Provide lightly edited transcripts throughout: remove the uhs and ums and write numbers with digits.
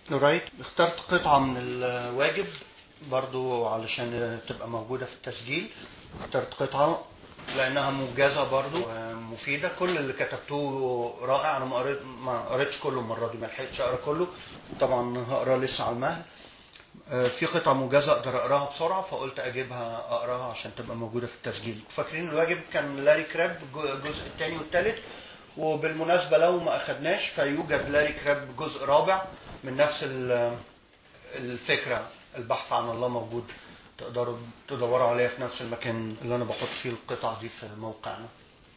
رايت. اخترت قطعة من الواجب برضو علشان تبقى موجودة في التسجيل. اخترت قطعة لأنها موجزة برضو مفيدة. كل اللي كتبتوه رائع. أنا ما قريتش كله المرة دي، ما لحقتش أقرأ كله، طبعا هقرأ لسه على المهل. في قطعة موجزة أقدر أقراها بسرعة، فقلت أجيبها أقراها عشان تبقى موجودة في التسجيل. فاكرين الواجب كان لاري كراب الجزء الثاني والثالث، وبالمناسبة لو ما أخدناش فيوجد لاري كراب جزء رابع من نفس الفكرة. البحث عن الله موجود، تقدروا تدوروا عليها في نفس المكان اللي أنا بحط فيه القطع دي في موقعنا.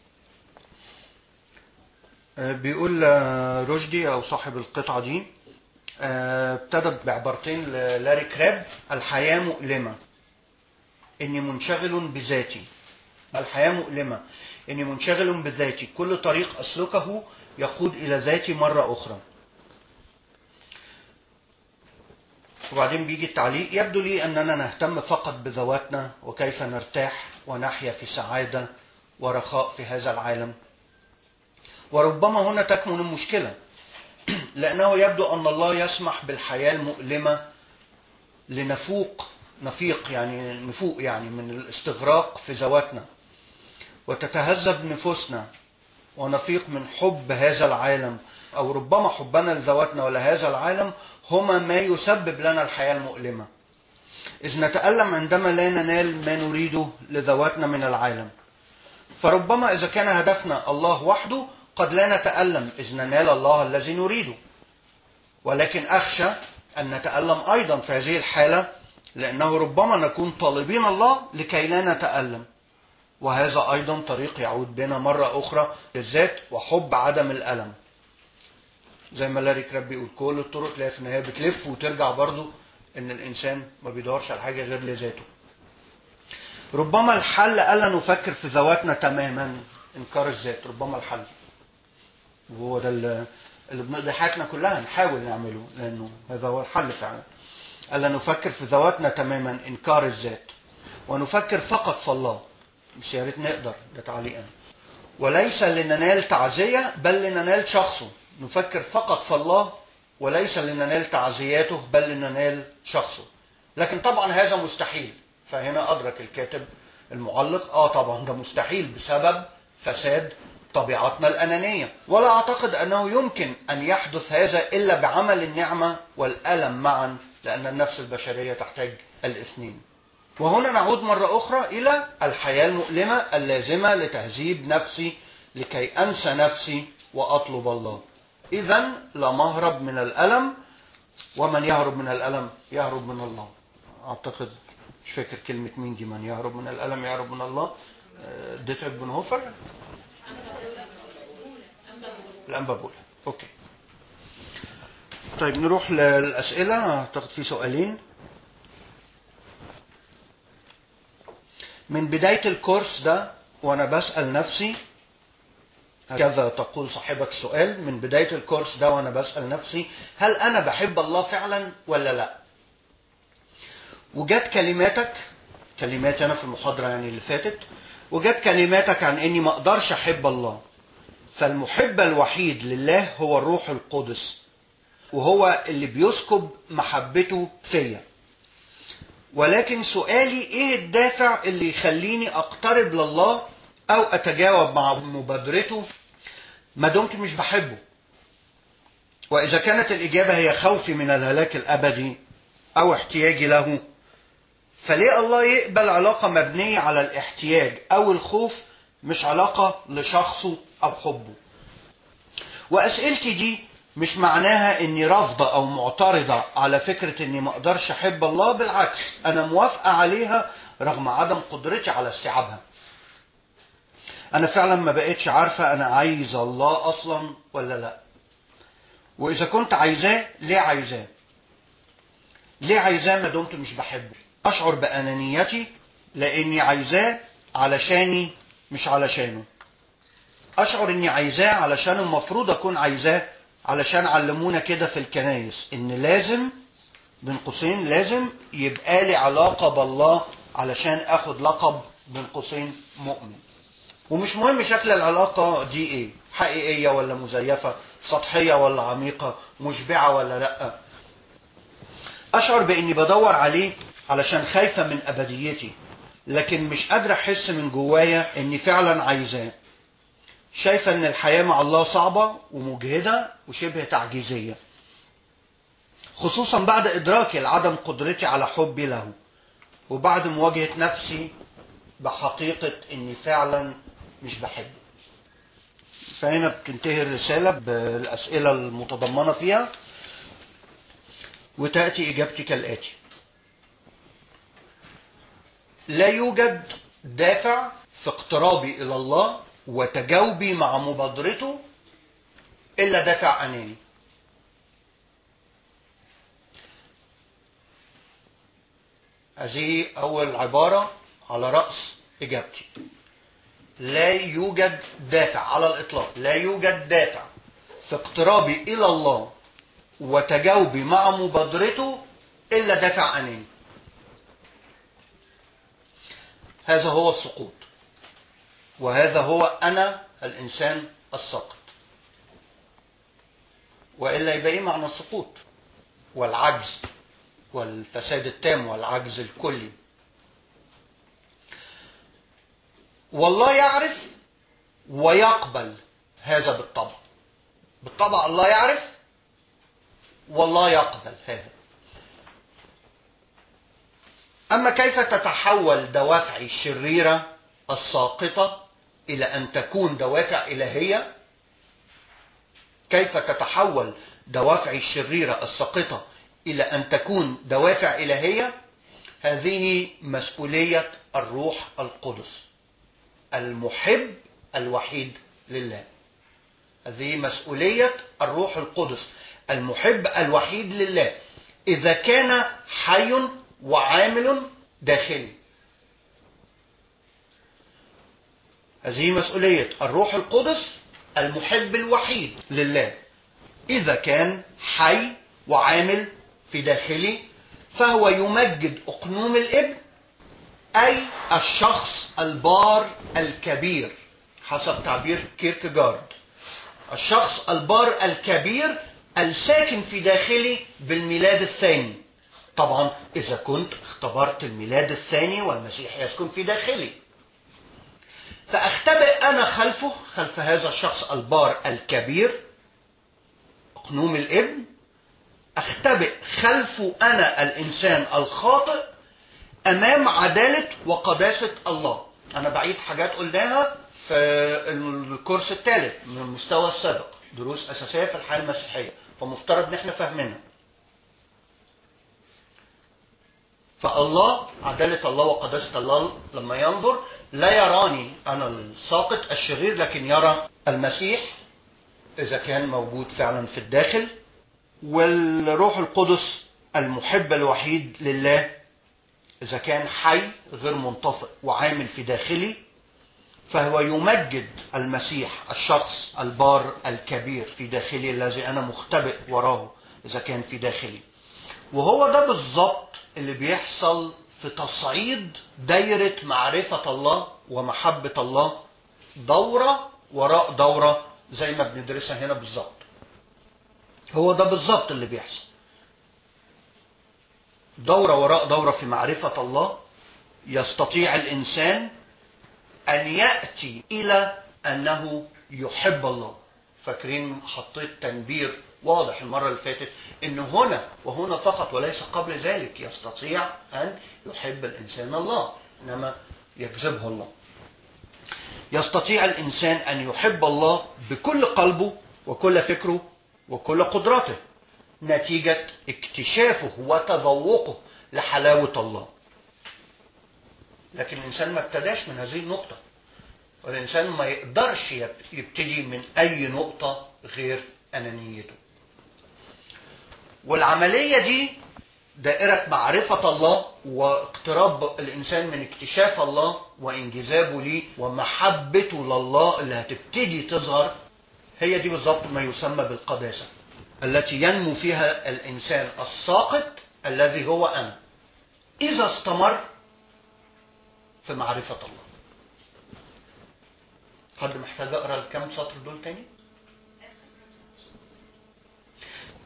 بيقول رشدي أو صاحب القطعة دي، ابتدى بعبارتين للاري كراب: الحياة مؤلمة، إني منشغل بذاتي. الحياة مؤلمة، إني منشغل بذاتي، كل طريق أسلكه يقود إلى ذاتي مرة أخرى. وبعدين بيجي التعليق: يبدو لي أننا نهتم فقط بذواتنا وكيف نرتاح ونحيا في سعادة ورخاء في هذا العالم. وربما هنا تكمن المشكلة، لأنه يبدو أن الله يسمح بالحياة المؤلمة نفوق يعني من الاستغراق في ذواتنا، وتتهذب نفوسنا، ونفيق من حب هذا العالم، أو ربما حبنا لذواتنا ولهذا العالم هما ما يسبب لنا الحياة المؤلمة، إذ نتألم عندما لا ننال ما نريده لذواتنا من العالم. فربما إذا كان هدفنا الله وحده قد لا نتألم إذ ننال الله الذي نريده، ولكن أخشى أن نتألم أيضا في هذه الحالة، لأنه ربما نكون طالبين الله لكي لا نتألم، وهذا أيضا طريق يعود بنا مرة أخرى للذات وحب عدم الألم. زي ما لاري كراب بيقول: كل الطرق تلاقي في النهاية بتلف وترجع برضو إن الإنسان ما بيدورش على حاجة غير لذاته. ربما الحل ألا نفكر في ذواتنا تماما، إنكار الذات. ربما الحل، وهو ده اللي بنقضي حياتنا كلها نحاول نعمله، لأنه هذا هو الحل فعلا. ألا نفكر في ذواتنا تماما، إنكار الذات، ونفكر فقط في الله. مش يا ريت نقدر، ده تعليقا. وليس لننال تعزية بل لننال شخصه. نفكر فقط في الله وليس لننال تعزياته بل لننال شخصه. لكن طبعا هذا مستحيل. فهنا أدرك الكاتب المعلق طبعا ده مستحيل بسبب فساد طبيعتنا الأنانية، ولا أعتقد أنه يمكن أن يحدث هذا إلا بعمل النعمة والألم معا، لأن النفس البشرية تحتاج الاثنين. وهنا نعود مرة أخرى إلى الحياة المؤلمة اللازمة لتهذيب نفسي لكي أنسى نفسي وأطلب الله. إذن لا مهرب من الألم، ومن يهرب من الألم يهرب من الله. أعتقد مش فاكر كلمة مين دي، من يهرب من الألم يهرب من الله. ديتريك بونهوفر، الأنبا بولا. أوكي، طيب نروح للأسئلة. أعتقد في سؤالين. من بداية الكورس ده وأنا بسأل نفسي، هكذا تقول صاحبة السؤال: من بداية الكورس ده وأنا بسأل نفسي هل أنا بحب الله فعلا ولا لا؟ وجت كلماتي أنا في المحاضرة اللي فاتت، وجت كلماتك عن إني ما أقدرش أحب الله. فالمحب الوحيد لله هو الروح القدس، وهو اللي بيسكب محبته فيا. ولكن سؤالي: إيه الدافع اللي يخليني أقترب لله أو أتجاوب مع مبادرته ما دمت مش بحبه؟ وإذا كانت الإجابة هي خوفي من الهلاك الأبدي أو احتياجي له، فليه الله يقبل علاقة مبنية على الاحتياج أو الخوف، مش علاقة لشخصه أو حبه؟ وأسئلتي دي مش معناها إني رافضة أو معترضة على فكرة إني ما أقدرش أحب الله. بالعكس، أنا موافقة عليها رغم عدم قدرتي على استيعابها. أنا فعلا ما بقيتش عارفة أنا عايز الله أصلا ولا لا. وإذا كنت عايزاه، ليه عايزاه؟ ليه عايزاه ما دمت مش بحبه؟ أشعر بأنانيتي لأني عايزاه علشاني مش علشانه. أشعر إني عايزاه علشان المفروض أكون عايزاه، علشان علمونا كده في الكنايس إن لازم، بين قوسين، لازم يبقى لي علاقة بالله علشان أخد لقب بين قوسين مؤمن. ومش مهم شكل العلاقة دي إيه، حقيقية ولا مزيفة، سطحية ولا عميقة، مشبعة ولا لأ. أشعر بإني بدور عليه علشان خايفة من أبديتي، لكن مش قادرة أحس من جوايا إني فعلا عايزاه. شايفة إن الحياة مع الله صعبة ومجهدة وشبه تعجيزية، خصوصا بعد إدراكي لعدم قدرتي على حبي له، وبعد مواجهة نفسي بحقيقة إني فعلا مش بحبه. فهنا بتنتهي الرسالة بالأسئلة المتضمنة فيها، وتأتي إجابتي كالآتي: لا يوجد دافع في اقترابي إلى الله وتجاوبي مع مبادرته إلا دافع أناني. هذه أول عبارة على رأس إجابتي. لا يوجد دافع على الإطلاق، لا يوجد دافع في اقترابي إلى الله وتجاوبي مع مبادرته إلا دافع أناني. هذا هو السقوط، وهذا هو أنا الإنسان الساقط. وإلا يبقى إيه معنى السقوط والعجز والفساد التام والعجز الكلي؟ والله يعرف ويقبل هذا بالطبع. بالطبع الله يعرف والله يقبل هذا. أما كيف تتحول دوافعي الشريرة الساقطة إلى أن تكون دوافع إلهية؟ كيف تتحول دوافعي الشريرة الساقطة إلى أن تكون دوافع إلهية؟ هذه مسؤولية الروح القدس المحب الوحيد لله. هذه مسؤولية الروح القدس المحب الوحيد لله إذا كان حي وعامل داخلي. هذه مسؤولية الروح القدس المحب الوحيد لله إذا كان حي وعامل في داخلي، فهو يمجد أقنوم الابن، أي الشخص البار الكبير حسب تعبير كيركجارد. الشخص البار الكبير الساكن في داخلي بالميلاد الثاني. طبعا إذا كنت اختبرت الميلاد الثاني والمسيح يسكن في داخلي، فأختبئ أنا خلفه، خلف هذا الشخص البار الكبير أقنوم الابن. أختبئ خلفه أنا الإنسان الخاطئ أمام عدالة وقداسة الله. أنا بعيد حاجات قلناها في الكورس الثالث من المستوى السابق، دروس أساسية في الحياة المسيحية، فمفترض نحن فاهمينها. فالله، عدالة الله وقداسة الله لما ينظر لا يراني أنا الساقط الشرير، لكن يرى المسيح إذا كان موجود فعلا في الداخل. والروح القدس المحب الوحيد لله إذا كان حي غير منطفئ وعامل في داخلي، فهو يمجد المسيح الشخص البار الكبير في داخلي الذي أنا مختبئ وراه إذا كان في داخلي. وهو ده بالظبط اللي بيحصل في تصعيد دايرة معرفة الله ومحبة الله دورة وراء دورة زي ما بندرسها هنا بالظبط. هو ده بالظبط اللي بيحصل، دورة وراء دورة في معرفة الله. يستطيع الإنسان أن يأتي إلى أنه يحب الله. فاكرين حطيت تنبير واضح المرة اللي فاتت إنه هنا وهنا فقط وليس قبل ذلك يستطيع أن يحب الإنسان الله، إنما يجذبه الله. يستطيع الإنسان أن يحب الله بكل قلبه وكل فكره وكل قدرته نتيجة اكتشافه وتذوقه لحلاوة الله. لكن الإنسان ما ابتداش من هذه النقطة، والإنسان ما يقدرش يبتدي من أي نقطة غير أنانيته. والعملية دي دائرة معرفة الله واقتراب الإنسان من اكتشاف الله وانجذابه ليه ومحبته لله اللي هتبتدي تظهر، هي دي بالظبط ما يسمى بالقداسة التي ينمو فيها الإنسان الساقط الذي هو أنا إذا استمر في معرفة الله. حد محتاج أقرأ الكام سطر دول تاني؟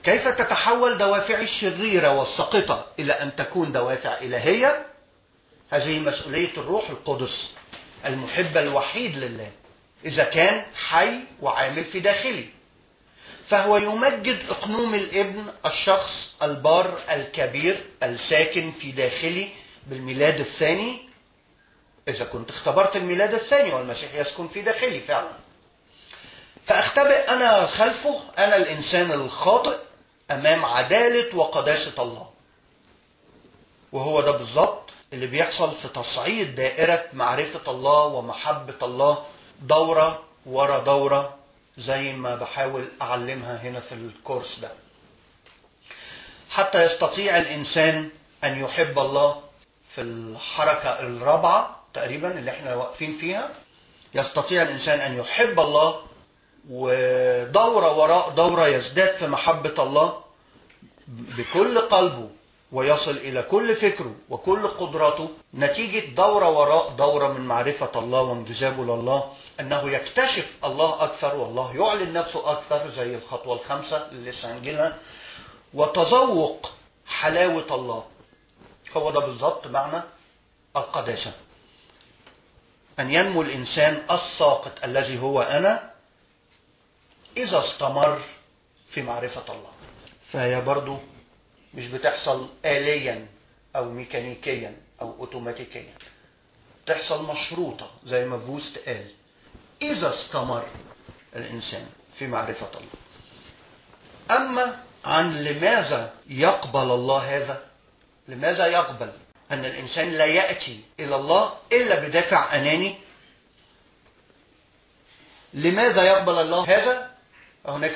كيف تتحول دوافعي الشريرة والساقطة إلى أن تكون دوافع إلهية؟ هذه مسؤولية الروح القدس المحب الوحيد لله، إذا كان حي وعامل في داخلي، فهو يمجد إقنوم الابن الشخص البار الكبير الساكن في داخلي بالميلاد الثاني، إذا كنت اختبرت الميلاد الثاني والمسيح يسكن في داخلي فعلا. فأختبئ أنا خلفه، أنا الإنسان الخاطئ أمام عدالة وقداسة الله. وهو ده بالظبط اللي بيحصل في تصعيد دائرة معرفة الله ومحبة الله دورة ورا دورة، زي ما بحاول أعلمها هنا في الكورس ده، حتى يستطيع الإنسان أن يحب الله. في الحركة الرابعة تقريبا اللي احنا واقفين فيها، يستطيع الإنسان أن يحب الله، ودورة وراء دورة يزداد في محبة الله بكل قلبه، ويصل إلى كل فكره وكل قدراته، نتيجة دورة وراء دورة من معرفة الله وانجذابه لله، أنه يكتشف الله أكثر، والله يعلن نفسه أكثر زي الخطوة الخامسة اللي لسه هنجيلها، وتذوق حلاوة الله. هو ده بالظبط معنى القداسة، أن ينمو الإنسان الساقط الذي هو أنا إذا استمر في معرفة الله. فهي برضو مش بتحصل آليا أو ميكانيكيا أو أوتوماتيكيا، تحصل مشروطة زي ما فوست قال، إذا استمر الإنسان في معرفة الله. أما عن لماذا يقبل الله هذا، لماذا يقبل أن الإنسان لا يأتي إلى الله إلا بدافع أناني، لماذا يقبل الله هذا؟ هناك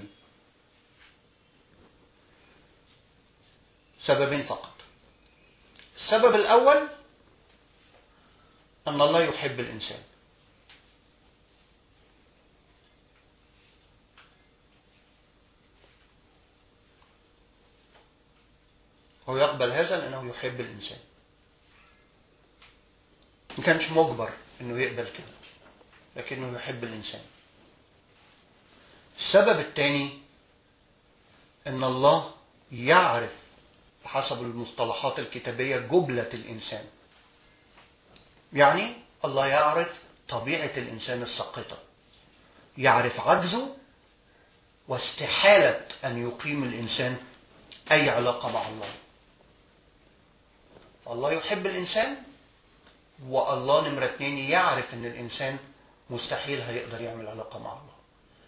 سببين فقط. السبب الأول أن الله يحب الإنسان. هو يقبل هذا لأنه يحب الإنسان، ما كانش مجبر أنه يقبل كده، لكنه يحب الإنسان. السبب الثاني أن الله يعرف بحسب المصطلحات الكتابية جبلة الإنسان، يعني الله يعرف طبيعة الإنسان الساقطة، يعرف عجزه واستحالة أن يقيم الإنسان أي علاقة مع الله. الله يحب الإنسان، والله نمرة 2 يعرف أن الإنسان مستحيل هيقدر يعمل علاقة مع الله.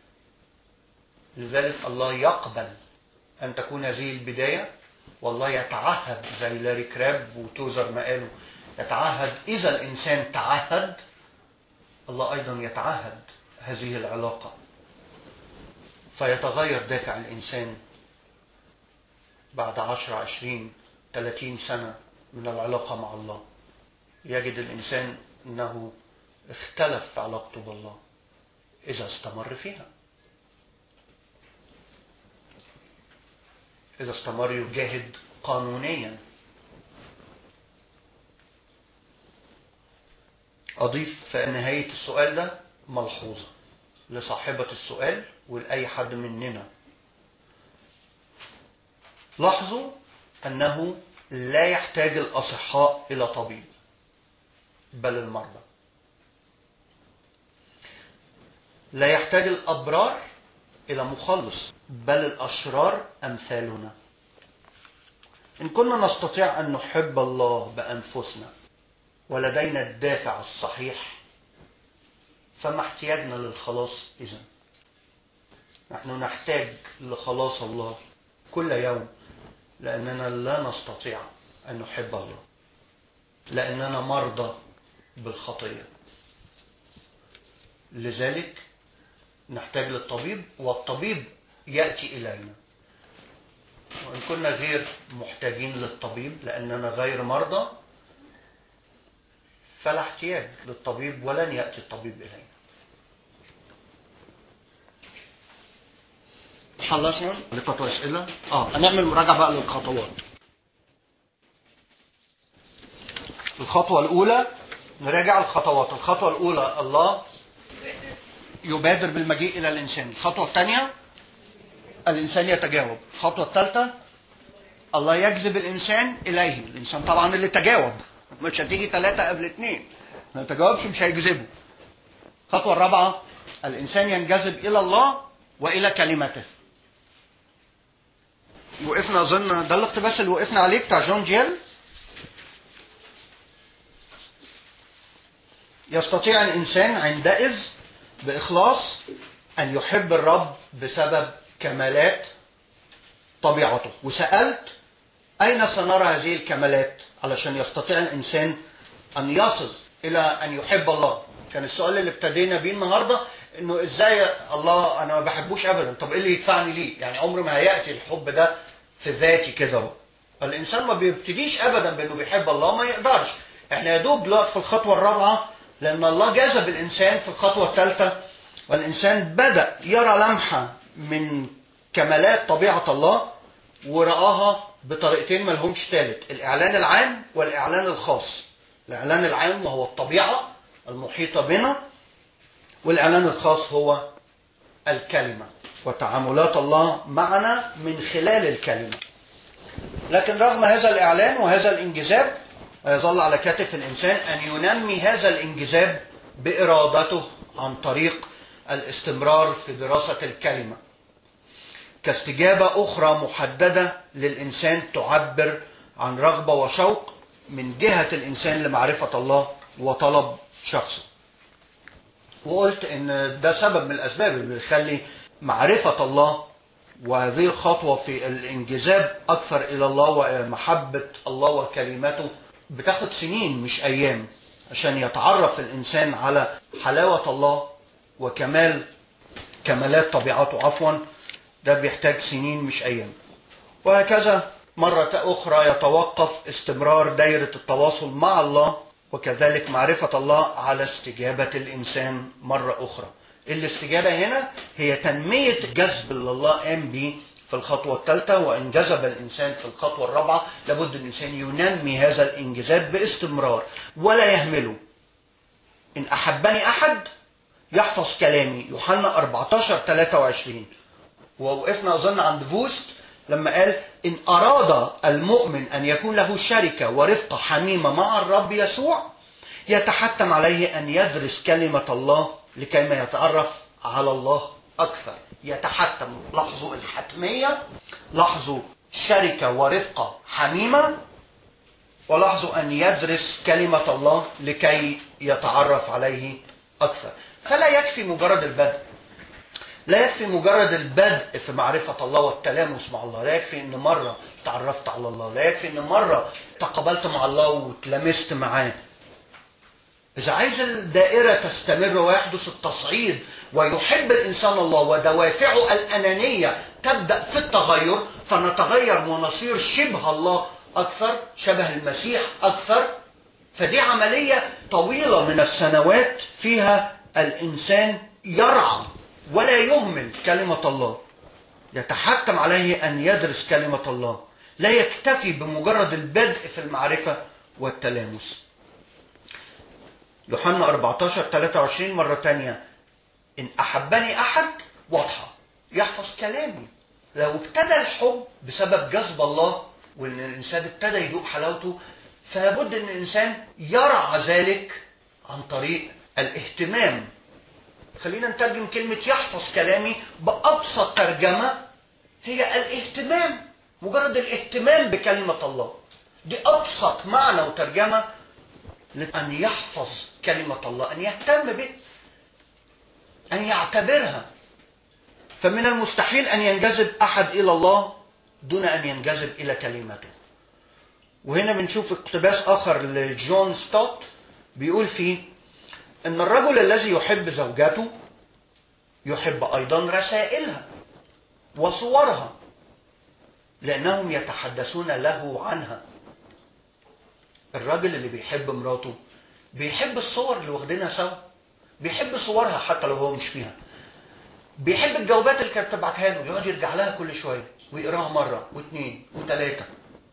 لذلك الله يقبل أن تكون هذه البداية، والله يتعهد زي لاري كراب وتوزر ما قالوا، يتعهد إذا الإنسان تعهد، الله أيضا يتعهد هذه العلاقة. فيتغير دافع الإنسان بعد 10 20 30 سنة من العلاقة مع الله، يجد الإنسان أنه اختلف في علاقته بالله إذا استمر فيها، إذا استمر يجاهد قانونيا. أضيف في نهاية السؤال ده ملحوظة لصاحبة السؤال ولأي حد مننا. لاحظوا أنه لا يحتاج الأصحاء إلى طبيب بل المرضى، لا يحتاج الأبرار إلى مخلص بل الأشرار أمثالنا. إن كنا نستطيع أن نحب الله بأنفسنا ولدينا الدافع الصحيح، فما احتياجنا للخلاص إذن؟ نحن نحتاج لخلاص الله كل يوم، لأننا لا نستطيع أن نحب الله، لأننا مرضى بالخطية. لذلك نحتاج للطبيب، والطبيب يأتي إلينا. وإن كنا غير محتاجين للطبيب لأننا غير مرضى، فلا احتياج للطبيب ولن يأتي الطبيب إلينا. خلصنا لقطة أسئلة؟ هنعمل مراجعة بقى للخطوات. الخطوة الأولى نراجع الخطوات. الخطوة الأولى الله يبادر بالمجيء إلى الإنسان. الخطوة الثانية الإنسان يتجاوب. الخطوة الثالثة الله يجذب الإنسان إليه. الإنسان طبعا اللي تجاوب، مش هتيجي 3 قبل 2، ما تجاوبش مش هيجذبه. الخطوة الرابعة الإنسان ينجذب إلى الله وإلى كلمته. وقفنا أظن ده الاقتباس اللي وقفنا عليه بتاع جون جيل. يستطيع الإنسان عندئذ بإخلاص أن يحب الرب بسبب كمالات طبيعته. وسألت أين سنرى هذه الكمالات علشان يستطيع الإنسان أن يصل إلى أن يحب الله. كان السؤال اللي ابتدينا بيه النهاردة إنه إزاي الله أنا ما بحبوش أبدا، طب إيه اللي يدفعني ليه؟ يعني عمر ما هيأتي الحب ده في ذاتي كده. الإنسان ما بيبتديش أبدا بأنه بيحب الله، ما يقدرش. إحنا يدوب دلوقتي في الخطوة الرابعة، لأن الله جذب الإنسان في الخطوة الثالثة، والإنسان بدأ يرى لمحة من كمالات طبيعة الله ورآها بطريقتين ما لهمش ثالث: الإعلان العام والإعلان الخاص. الإعلان العام وهو الطبيعة المحيطة بنا، والإعلان الخاص هو الكلمة وتعاملات الله معنا من خلال الكلمة. لكن رغم هذا الإعلان وهذا الانجذاب، يظل على كتف الإنسان أن ينمي هذا الانجذاب بإرادته عن طريق الاستمرار في دراسة الكلمة كاستجابة أخرى محددة للإنسان تعبر عن رغبة وشوق من جهة الإنسان لمعرفة الله وطلب شخصه. وقلت إن ده سبب من الأسباب اللي بيخلي معرفة الله وهذه الخطوة في الانجذاب أكثر إلى الله ومحبة الله وكلمته بتاخد سنين مش أيام، عشان يتعرف الإنسان على حلاوة الله كمالات طبيعته ده بيحتاج سنين مش أيام. وهكذا مرة أخرى يتوقف استمرار دائرة التواصل مع الله وكذلك معرفة الله على استجابة الإنسان مرة أخرى. الاستجابة هنا هي تنمية جذب اللي الله قام به في الخطوة الثالثة، وإن جذب الإنسان في الخطوة الرابعة لابد الإنسان ينمي هذا الانجذاب باستمرار ولا يهمله. إن أحبني أحد يحفظ كلامي، يوحنا 14:23. ووقفنا أظن عند فوست لما قال إن أراد المؤمن أن يكون له شركة ورفقة حميمة مع الرب يسوع يتحتم عليه أن يدرس كلمة الله لكي ما يتعرف على الله أكثر. يتحتم، لاحظوا الحتمية، لاحظوا شركة ورفقة حميمة، ولاحظوا أن يدرس كلمة الله لكي يتعرف عليه أكثر. فلا يكفي مجرد البدء، لا يكفي مجرد البدء في معرفة الله والتلامس مع الله، لا يكفي ان مرة تعرفت على الله، لا يكفي ان مرة تقابلت مع الله وتلامست معاه. إذا عايز الدائرة تستمر ويحدث التصعيد ويحب الإنسان الله ودوافعه الأنانية تبدأ في التغير، فنتغير ونصير شبه الله أكثر، شبه المسيح أكثر. فدي عملية طويلة من السنوات فيها الإنسان يرعى ولا يهمل كلمة الله. يتحتم عليه أن يدرس كلمة الله، لا يكتفي بمجرد البدء في المعرفة والتلامس. يوحنا 14:23 مرة تانية: إن أحبني أحد واضحة يحفظ كلامي. لو ابتدى الحب بسبب جذب الله وإن الإنسان ابتدى يدوق حلاوته، فلابد أن الإنسان يرعى ذلك عن طريق الاهتمام. خلينا نترجم كلمة يحفظ كلامي بأبسط ترجمة، هي الاهتمام، مجرد الاهتمام بكلمة الله. دي أبسط معنى وترجمة لأن يحفظ كلمة الله، أن يهتم به، أن يعتبرها. فمن المستحيل أن ينجذب أحد إلى الله دون أن ينجذب إلى كلمته. وهنا بنشوف اقتباس آخر لجون ستوت بيقول فيه أن الرجل الذي يحب زوجته يحب أيضا رسائلها وصورها لأنهم يتحدثون له عنها. الراجل اللي بيحب مراته بيحب الصور اللي واخدينها سوا، بيحب صورها حتى لو هو مش فيها، بيحب الجوابات اللي كانت تبعتها له، يقعد يرجع لها كل شوية ويقراها مرة واثنين وثلاثة،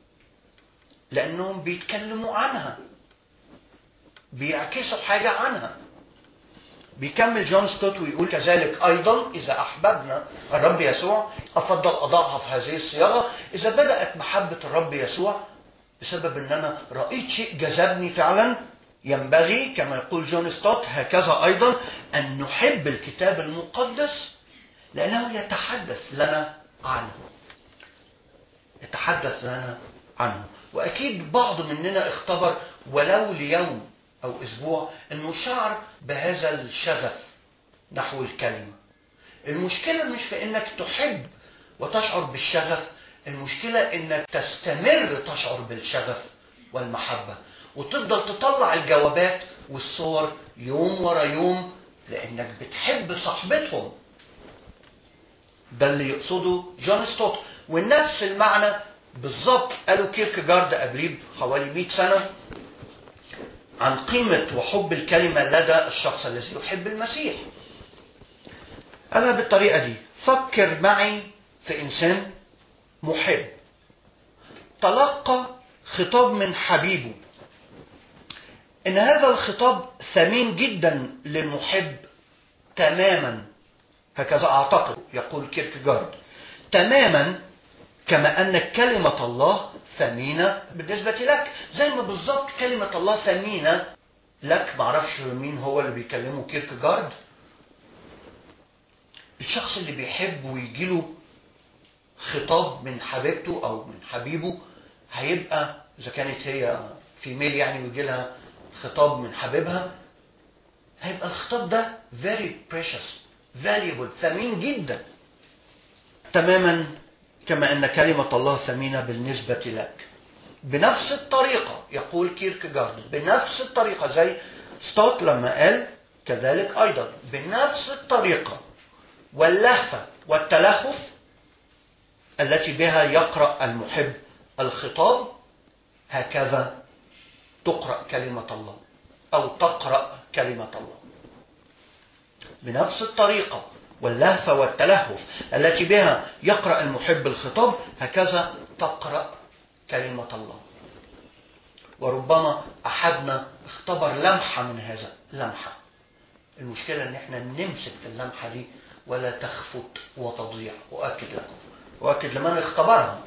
لأنهم بيتكلموا عنها، بيعكسوا حاجة عنها. بيكمل جون ستوت ويقول كذلك أيضا إذا أحببنا الرب يسوع، أفضل أضعها في هذه الصياغة، إذا بدأت محبة الرب يسوع بسبب أن أنا رأيت شيء جذبني فعلا، ينبغي كما يقول جون ستوت هكذا أيضا أن نحب الكتاب المقدس لأنه يتحدث لنا عنه. يتحدث لنا عنه. وأكيد بعض مننا اختبر ولو ليوم أو أسبوع أنه شعر بهذا الشغف نحو الكلمة. المشكلة مش في أنك تحب وتشعر بالشغف، المشكلة أنك تستمر تشعر بالشغف والمحبة وتفضل تطلع الجوابات والصور يوم ورا يوم لأنك بتحب صاحبتهم. ده اللي يقصده جون ستوت. ونفس المعنى بالضبط قالوا كيركجارد قبليه حوالي 100 سنة عن قيمة وحب الكلمة لدى الشخص الذي يحب المسيح. قالها بالطريقة دي: فكر معي في إنسان محب تلقى خطاب من حبيبه، إن هذا الخطاب ثمين جدا للمحب تماما، هكذا أعتقد يقول كيركجارد، تماما كما أن كلمة الله ثمينة بالنسبة لك، زي ما بالضبط كلمة الله ثمينة لك. معرفش مين هو اللي بيكلمه كيركجارد. الشخص اللي بيحب ويجيله خطاب من حبيبته أو من حبيبه هيبقى، إذا كانت هي فيميل يعني ويجي لها خطاب من حبيبها، هيبقى الخطاب ده very precious, valuable, ثمين جدا، تماما كما أن كلمة الله ثمينة بالنسبة لك. بنفس الطريقة يقول كيركجارد، بنفس الطريقة زي ستوت لما قال كذلك أيضا، بنفس الطريقة واللهفة والتلهف التي بها يقرأ المحب الخطاب، هكذا تقرأ كلمة الله أو تقرأ كلمة الله. بنفس الطريقة واللهفة والتلهف التي بها يقرأ المحب الخطاب، هكذا تقرأ كلمة الله. وربما أحدنا اختبر لمحة من هذا، لمحة. المشكلة ان احنا نمسك في اللمحة دي ولا تخفت وتضيع. أؤكد لكم، أؤكد لمن اختبرها،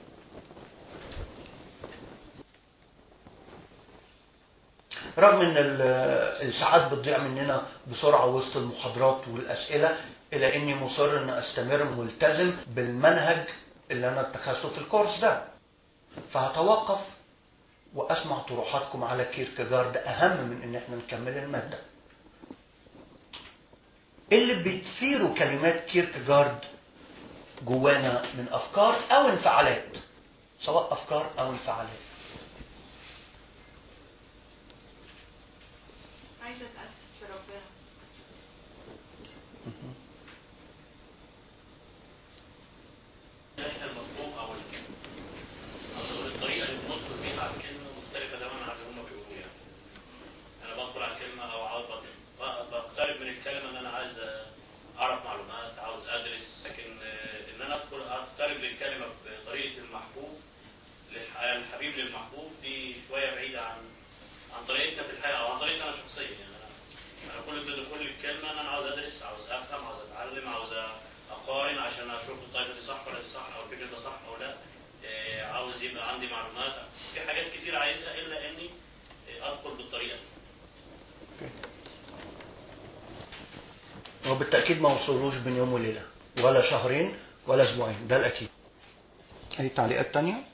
رغم ان الساعات بتضيع مننا بسرعة وسط المحاضرات والأسئلة، إلى أني مصر أن أستمر ملتزم بالمنهج اللي أنا اتخذته في الكورس ده. فهتوقف وأسمع طروحاتكم على كيركجارد أهم من أن احنا نكمل المادة. اللي بتثيروا كلمات كيركجارد جوانا من أفكار أو انفعالات، سواء أفكار أو انفعالات. عايزة أتأسف لربنا. المفهوم أو الطريقة اللي بندخل بيها على الكلمة مختلفة تماما عن اللي هم بيقولوه. يعني أنا بدخل على الكلمة أو عاوز بقترب من الكلمة إن أنا عايز أعرف معلومات، عاوز أدرس، لكن إن أنا أدخل أقترب للكلمة بطريقة المحبوب الحبيب للمحبوب دي شوية بعيدة عن طريقتنا في الحياة أو عن طريقتنا أنا شخصيا. يعني أنا كل دخول الكلمة إن أنا عاوز أدرس، عاوز أفهم، عاوز أتعلم، عاوز أقارن عشان أشوف الطائفة دي صح ولا دي صح، أو الفكر ده صح أو لا. عاوز يبقى عندي معلومات في حاجات كتير عايزها، إلا إني أدخل بالطريقة دي. وبالتأكيد ما وصلوش بين يوم وليلة ولا شهرين ولا أسبوعين، ده الأكيد. أي تعليقات تانية؟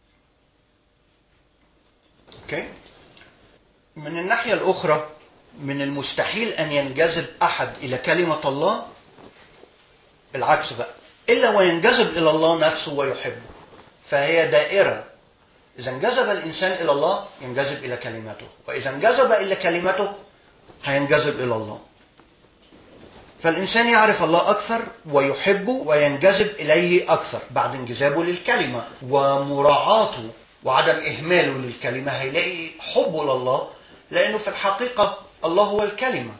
أوكي. من الناحية الأخرى، من المستحيل أن ينجذب أحد إلى كلمة الله، العكس بقى، إلا وينجذب إلى الله نفسه ويحبه. فهي دائرة، إذا انجذب الإنسان إلى الله ينجذب إلى كلمته، وإذا انجذب إلى كلمته هينجذب إلى الله. فالإنسان يعرف الله أكثر ويحبه وينجذب إليه أكثر بعد انجذابه للكلمة ومراعاته وعدم إهماله للكلمة، هيلاقي حبه لله، لأنه في الحقيقة الله هو الكلمة.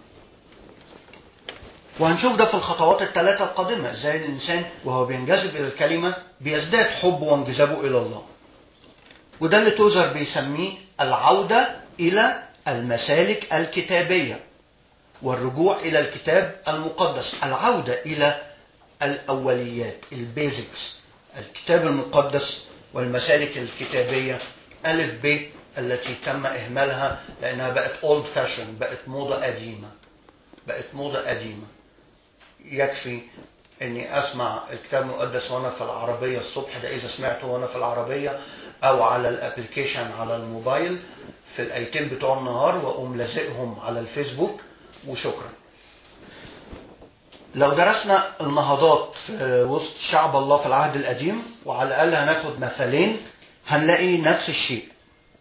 وهنشوف ده في الخطوات الثلاثة القادمة، إزاي الإنسان وهو بينجذب إلى الكلمة بيزداد حبه وانجذابه إلى الله. وده اللي توزر بيسميه العودة إلى المسالك الكتابية والرجوع إلى الكتاب المقدس، العودة إلى الأوليات، البيزكس، الكتاب المقدس والمسالك الكتابية ألف ب التي تم إهمالها لأنها بقت old fashion، بقت موضة قديمة. يكفي أني أسمع الكتاب المقدس وأنا في العربية الصبح، ده إذا سمعته وأنا في العربية أو على الابليكيشن على الموبايل في الآيتين بتوع النهار، وأقوم لازقهم على الفيسبوك وشكرا. لو درسنا النهضات في وسط شعب الله في العهد القديم، وعلى الأقل هناخد مثالين، هنلاقي نفس الشيء.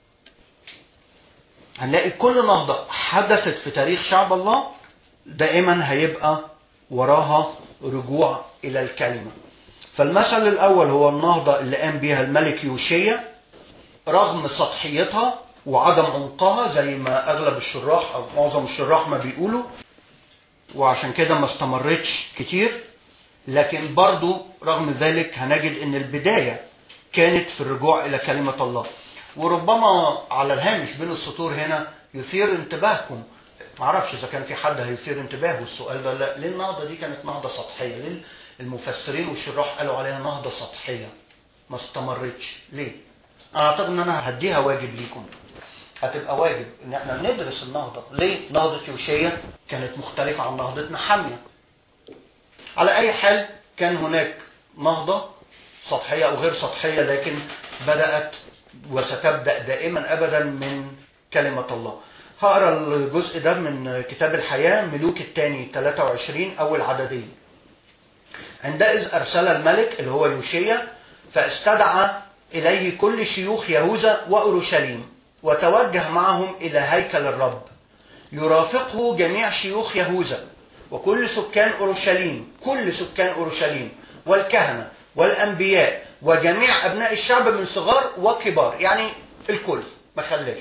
هنلاقي كل نهضة حدثت في تاريخ شعب الله دائما هيبقى وراها رجوع إلى الكلمة. فالمثل الأول هو النهضة اللي قام بها الملك يوشيا رغم سطحيتها وعدم عمقها، زي ما أغلب الشراح أو معظم الشراح ما بيقولوا، وعشان كده ما استمرتش كتير. لكن برضو رغم ذلك هنجد ان البداية كانت في الرجوع الى كلمة الله. وربما على الهامش بين السطور هنا يثير انتباهكم، معرفش اذا كان في حد هيثير انتباهه السؤال ده، لا، ليه النهضة دي كانت نهضة سطحية؟ ليه المفسرين والشراح قالوا عليها نهضة سطحية ما استمرتش؟ ليه؟ انا اعتقد ان انا هديها واجب ليكم، هتبقى واجب ان احنا ندرس النهضة. ليه نهضة يوشيا كانت مختلفة عن نهضة نحمية؟ على اي حال كان هناك نهضة سطحية او غير سطحية، لكن بدأت وستبدأ دائما ابدا من كلمة الله. هقرا الجزء ده من كتاب الحياة، ملوك الثاني 23 اول عددين. عندئذ ارسل الملك اللي هو يوشيا فاستدعى اليه كل شيوخ يهوذا واورشليم، وتوجه معهم الى هيكل الرب، يرافقه جميع شيوخ يهوذا وكل سكان أورشليم، كل سكان أورشليم والكهنة والأنبياء وجميع أبناء الشعب من صغار وكبار، يعني الكل ما خلاش.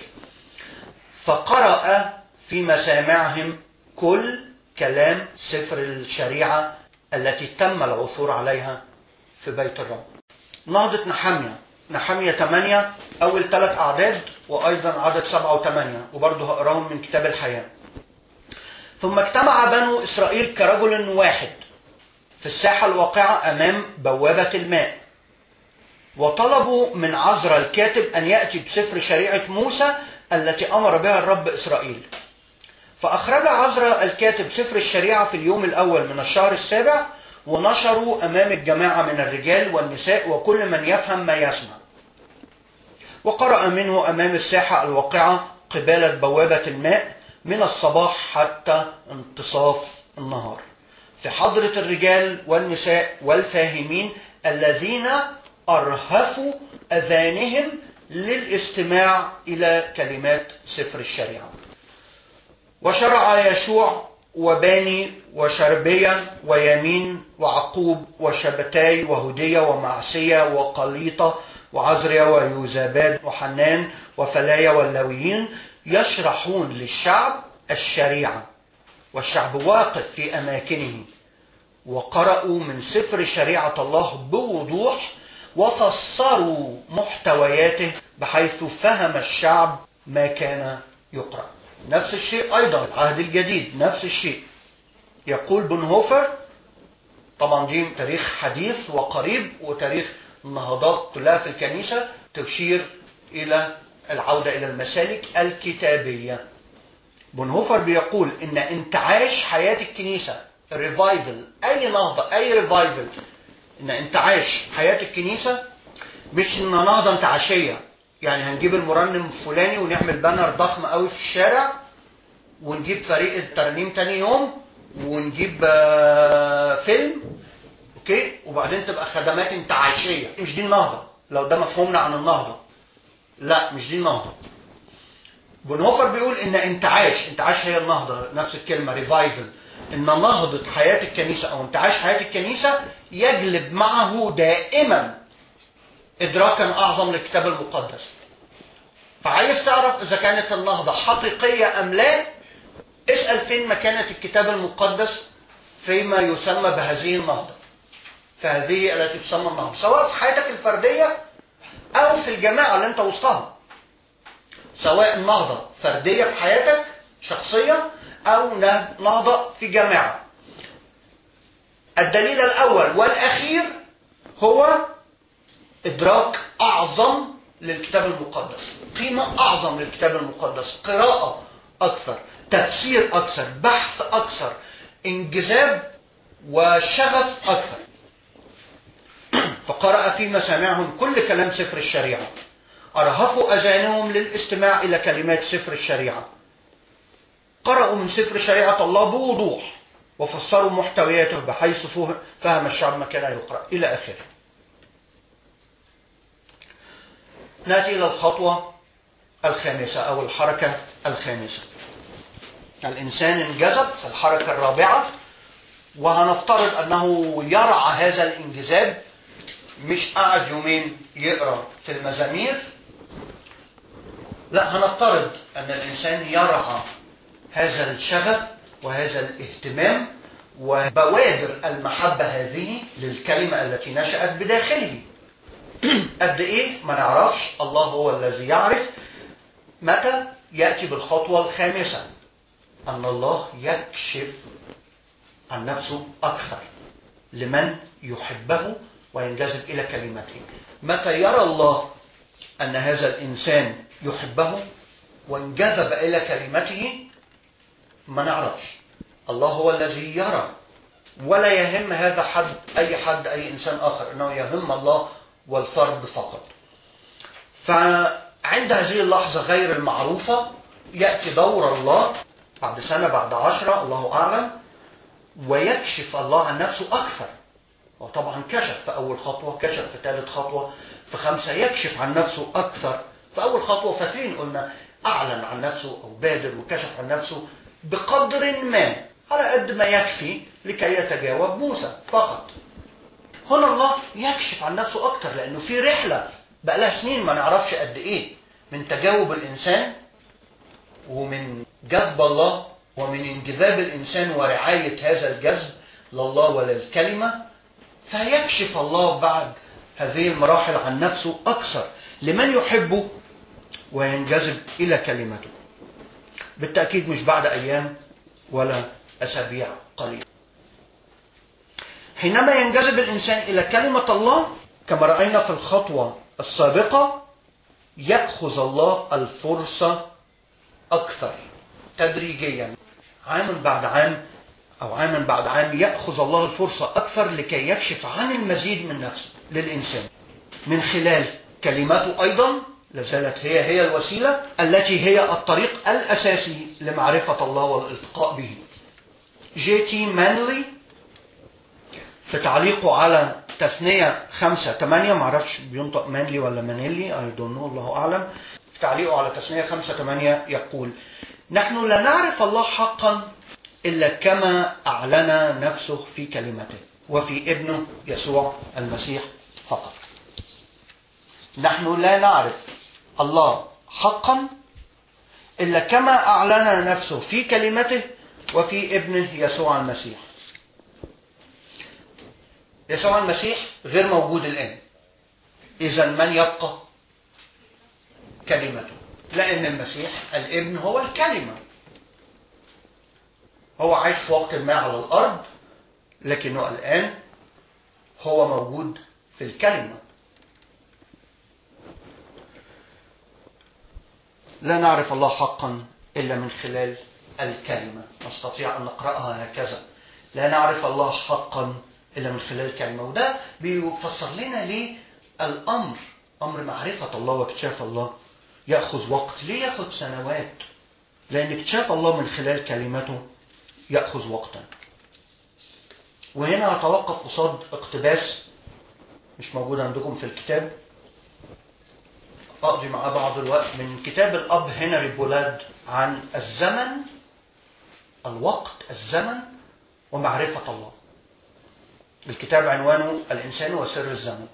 فقرأ في مسامعهم كل كلام سفر الشريعة التي تم العثور عليها في بيت الرب. نهضة نحمية 8 أول 3 أعداد، وأيضا عدد 7 و8، وبرضه هقراهم من كتاب الحياة. ثم اجتمع بنو إسرائيل كرجل واحد في الساحة الواقعة أمام بوابة الماء، وطلبوا من عزرا الكاتب أن يأتي بسفر شريعة موسى التي أمر بها الرب إسرائيل. فأخرج عزرا الكاتب سفر الشريعة في اليوم الأول من الشهر السابع، ونشروا أمام الجماعة من الرجال والنساء وكل من يفهم ما يسمع. وقرأ منه أمام الساحة الواقعة قبالة بوابة الماء من الصباح حتى انتصاف النهار، في حضرة الرجال والنساء والفاهمين الذين أرهفوا أذانهم للاستماع إلى كلمات سفر الشريعة. وشرع يشوع وباني وشربية ويمين وعقوب وشبتاي وهدية ومعسية وقليطة وعزريا ويوزاباد وحنان وفلايا واللويين يشرحون للشعب الشريعة، والشعب واقف في أماكنه. وقرأوا من سفر شريعة الله بوضوح، وفسروا محتوياته بحيث فهم الشعب ما كان يقرأ. نفس الشيء أيضا العهد الجديد، نفس الشيء. يقول بونهوفر، طبعا دي تاريخ حديث وقريب، وتاريخ النهضات كلها في الكنيسة تشير إلى العودة إلى المسالك الكتابية. بونهوفر بيقول إن انتعاش حياة الكنيسة، ريفايفل، أي نهضة، أي ريفايفل، إن انتعاش حياة الكنيسة مش إن نهضة انتعاشية، يعني هنجيب المرنم الفلاني ونعمل بانر ضخم قوي في الشارع، ونجيب فريق الترنيم تاني يوم، ونجيب فيلم، اوكي، وبعدين تبقى خدمات انتعاشية. مش دي النهضة لو ده مفهومنا عن النهضة، لا مش دي النهضة. بونهوفر بيقول ان انتعاش هي النهضة، نفس الكلمة ريفايفل، ان نهضة حياة الكنيسة او انتعاش حياة الكنيسة يجلب معه دائما ادراكا اعظم للكتاب المقدس. فعايز تعرف اذا كانت النهضة حقيقية ام لا، اسأل فين مكانة الكتاب المقدس فيما يسمى بهذه النهضة، فهذه التي تسمى النهضة، سواء في حياتك الفردية او في الجماعة اللي انت وسطها. سواء النهضة فردية في حياتك شخصية أو نهضة في جامعة. الدليل الأول والأخير هو إدراك أعظم للكتاب المقدس، قيمة أعظم للكتاب المقدس، قراءة أكثر، تفسير أكثر، بحث أكثر، انجذاب وشغف أكثر. فقرأ في مسامعهم كل كلام سفر الشريعة، أرهفوا أذانهم للاستماع إلى كلمات سفر الشريعة. قرأوا من سفر شريعة الله بوضوح وفسروا محتوياته بحيث فهم الشعب ما كان يقرأ إلى آخره. نأتي إلى الخطوة الخامسة أو الحركة الخامسة. الإنسان انجذب في الحركة الرابعة، وهنفترض أنه يرعى هذا الانجذاب، مش قعد يومين يقرأ في المزامير، لا، هنفترض أن الإنسان يرعى هذا الشغف وهذا الاهتمام وبوادر المحبة هذه للكلمة التي نشأت بداخله. قد إيه ما نعرفش، الله هو الذي يعرف. متى يأتي بالخطوة الخامسة؟ أن الله يكشف عن نفسه أكثر لمن يحبه وينجذب إلى كلمته. متى يرى الله أن هذا الإنسان يحبه وانجذب إلى كلمته؟ ما نعرفش. الله هو الذي يرى، ولا يهم هذا حد أي إنسان آخر، إنه يهم الله والفرد فقط. فعند هذه اللحظة غير المعروفة يأتي دور الله بعد سنة، بعد 10، الله أعلم، ويكشف الله عن نفسه أكثر. وطبعا كشف في أول خطوة، كشف في ثالث خطوة، في 5 يكشف عن نفسه أكثر. في أول خطوة فاكرين قلنا أعلن عن نفسه أو بادر وكشف عن نفسه بقدر ما، على قد ما يكفي لكي يتجاوب موسى فقط. هنا الله يكشف عن نفسه أكثر، لأنه في رحلة بقى لها سنين ما نعرفش قد إيه من تجاوب الإنسان ومن جذب الله ومن انجذاب الإنسان ورعاية هذا الجذب لله وللكلمة. فيكشف الله بعد هذه المراحل عن نفسه أكثر لمن يحبه وينجذب إلى كلمته. بالتأكيد مش بعد أيام ولا أسابيع قليلة. حينما ينجذب الإنسان إلى كلمة الله كما رأينا في الخطوة السابقة، يأخذ الله الفرصة أكثر تدريجيا، عام بعد عام أو عاما بعد عام، يأخذ الله الفرصة أكثر لكي يكشف عن المزيد من نفسه للإنسان من خلال كلماته. أيضا لازالت هي الوسيلة التي هي الطريق الأساسي لمعرفة الله والالتقاء به. جي.تي. مانلي في تعليقه على تثنية 5:8، معرفش بينطق مانلي ولا مانيلي، I don't know، الله أعلم، في تعليقه على تثنية 5:8 يقول: نحن لا نعرف الله حقا إلا كما أعلن نفسه في كلمته وفي ابنه يسوع المسيح فقط. نحن لا نعرف الله حقا إلا كما أعلن نفسه في كلمته وفي ابنه يسوع المسيح. يسوع المسيح غير موجود الآن، إذن من يبقى؟ كلمته، لأن المسيح الابن هو الكلمة. هو عايش في وقت ما على الأرض، لكنه الآن هو موجود في الكلمة. لا نعرف الله حقا إلا من خلال الكلمة. نستطيع أن نقرأها هكذا: لا نعرف الله حقا إلا من خلال الكلمة. وده بيفسر لنا ليه الأمر، أمر معرفة الله واكتشاف الله، يأخذ وقت. ليه يأخذ سنوات؟ لأن اكتشاف الله من خلال كلمته يأخذ وقتا. وهنا هتوقف قصاد اقتباس مش موجود عندكم في الكتاب، أقضي مع بعض الوقت، من كتاب الأب هنري بولاد عن الزمن، الوقت، الزمن ومعرفة الله. الكتاب عنوانه الإنسان وسر الزمن.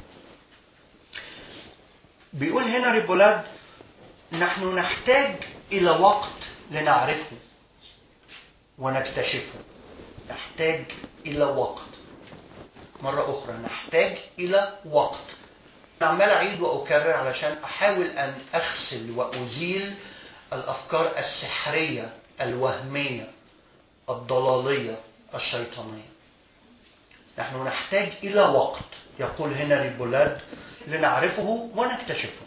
بيقول هنري بولاد: نحن نحتاج إلى وقت لنعرفه ونكتشفه. نحتاج إلى وقت. مرة أخرى، نحتاج إلى وقت. عمال أعيد وأكرر علشان أحاول أن أغسل وأزيل الأفكار السحرية الوهمية الضلالية الشيطانية. نحن نحتاج إلى وقت، يقول هنري بولاد، لنعرفه ونكتشفه.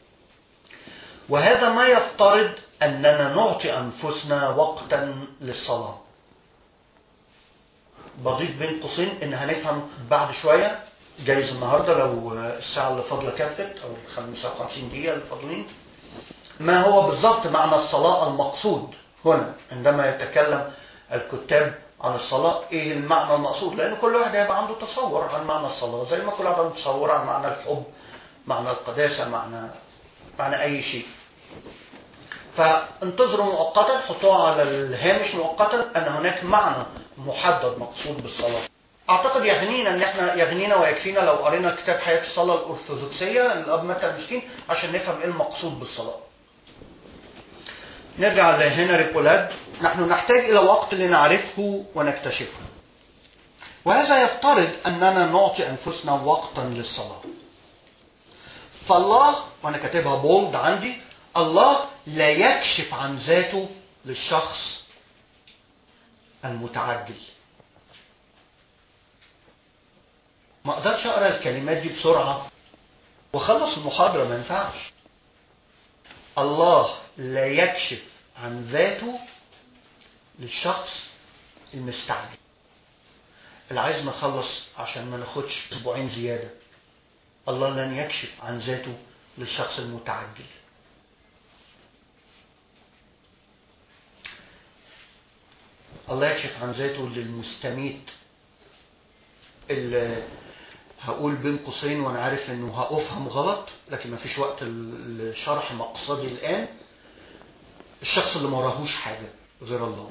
وهذا ما يفترض أننا نعطي أنفسنا وقتا للصلاة. بضيف بين قوسين إن هنفهم بعد شوية، جايز النهاردة لو الساعة اللي فاضلة كفت أو 55 دقيقة اللي فاضلين، ما هو بالضبط معنى الصلاة المقصود هنا عندما يتكلم الكتاب عن الصلاة. ايه المعنى المقصود؟ لأن كل واحد هيبقى عنده تصور عن معنى الصلاة، زي ما كل واحد عنده تصور عن معنى الحب، معنى القداسة، معنى أي شيء. فانتظروا مؤقتا، حطوها على الهامش مؤقتا، أن هناك معنى محدد مقصود بالصلاة. أعتقد يغنينا ويكفينا لو قرينا كتاب حياة الصلاة الأرثوذكسية للأب متى المسكين عشان نفهم إيه المقصود بالصلاة. نرجع لهنري بولاد. نحن نحتاج إلى وقت لنعرفه ونكتشفه، وهذا يفترض أننا نعطي أنفسنا وقتا للصلاة. فالله، وأنا كاتبها بولد عندي، الله لا يكشف عن ذاته للشخص المتعجل. ما أقدرش أقرأ الكلمات دي بسرعة وخلص المحاضرة، ما ينفعش. الله لا يكشف عن ذاته للشخص المستعجل. اللي عايز نخلص عشان ما ناخدش اسبوعين زيادة. الله لن يكشف عن ذاته للشخص المتعجل. الله يكشف عن ذاته للمستميت، اللي هقول بين قوسين وانا عارف انه هأفهم غلط لكن ما فيش وقت لشرح مقصدي الآن، الشخص اللي ما وراهوش حاجة غير الله.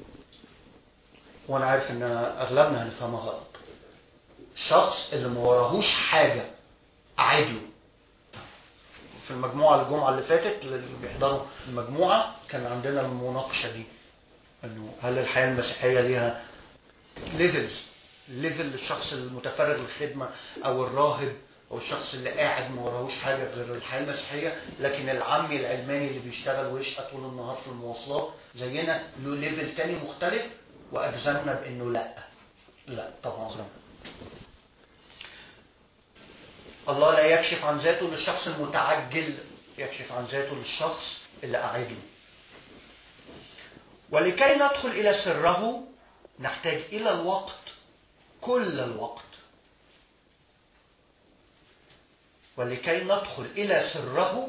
وانا عارف ان اغلبنا هنفهمها غلط. الشخص اللي ما وراهوش حاجة أعيد له. في المجموعة الجمعة اللي فاتت اللي بيحضروا المجموعة كان عندنا المناقشة دي، انه هل الحياة المسيحية ليها ليفل للشخص المتفرغ للخدمة او الراهب او الشخص اللي قاعد ما وراهوش حاجة غير الحياة المسيحية، لكن العمي العلماني اللي بيشتغل ويشقى طول النهار في المواصلات زينا له ليفل تاني مختلف. واجزمنا بانه لا طبعا. الله لا يكشف عن ذاته للشخص المتعجل، يكشف عن ذاته للشخص اللي قاعد له. ولكي ندخل إلى سره نحتاج إلى الوقت، كل الوقت. ولكي ندخل إلى سره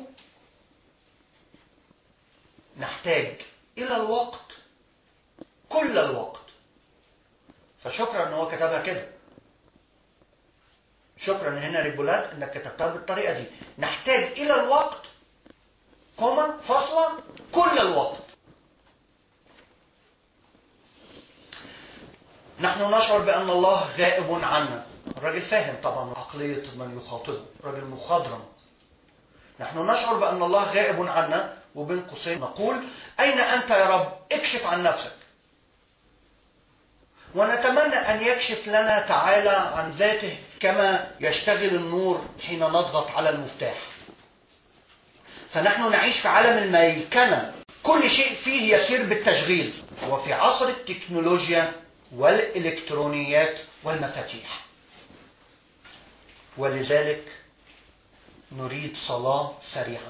نحتاج إلى الوقت، كل الوقت. فشكرا ان هو كتبها كده. شكرا هنري بولاد انك كتبتها بالطريقة دي. نحتاج إلى الوقت، كوما، فاصلة، كل الوقت. نحن نشعر بأن الله غائب عنا. الراجل فاهم طبعا عقلية من يخاطبه، راجل مخضرم. نحن نشعر بأن الله غائب عنا، وبين قوسين نقول أين أنت يا رب؟ اكشف عن نفسك. ونتمنى أن يكشف لنا تعالى عن ذاته كما يشتغل النور حين نضغط على المفتاح. فنحن نعيش في عالم الميكنة، كل شيء فيه يسير بالتشغيل، وفي عصر التكنولوجيا والإلكترونيات والمفاتيح. ولذلك نريد صلاة سريعة.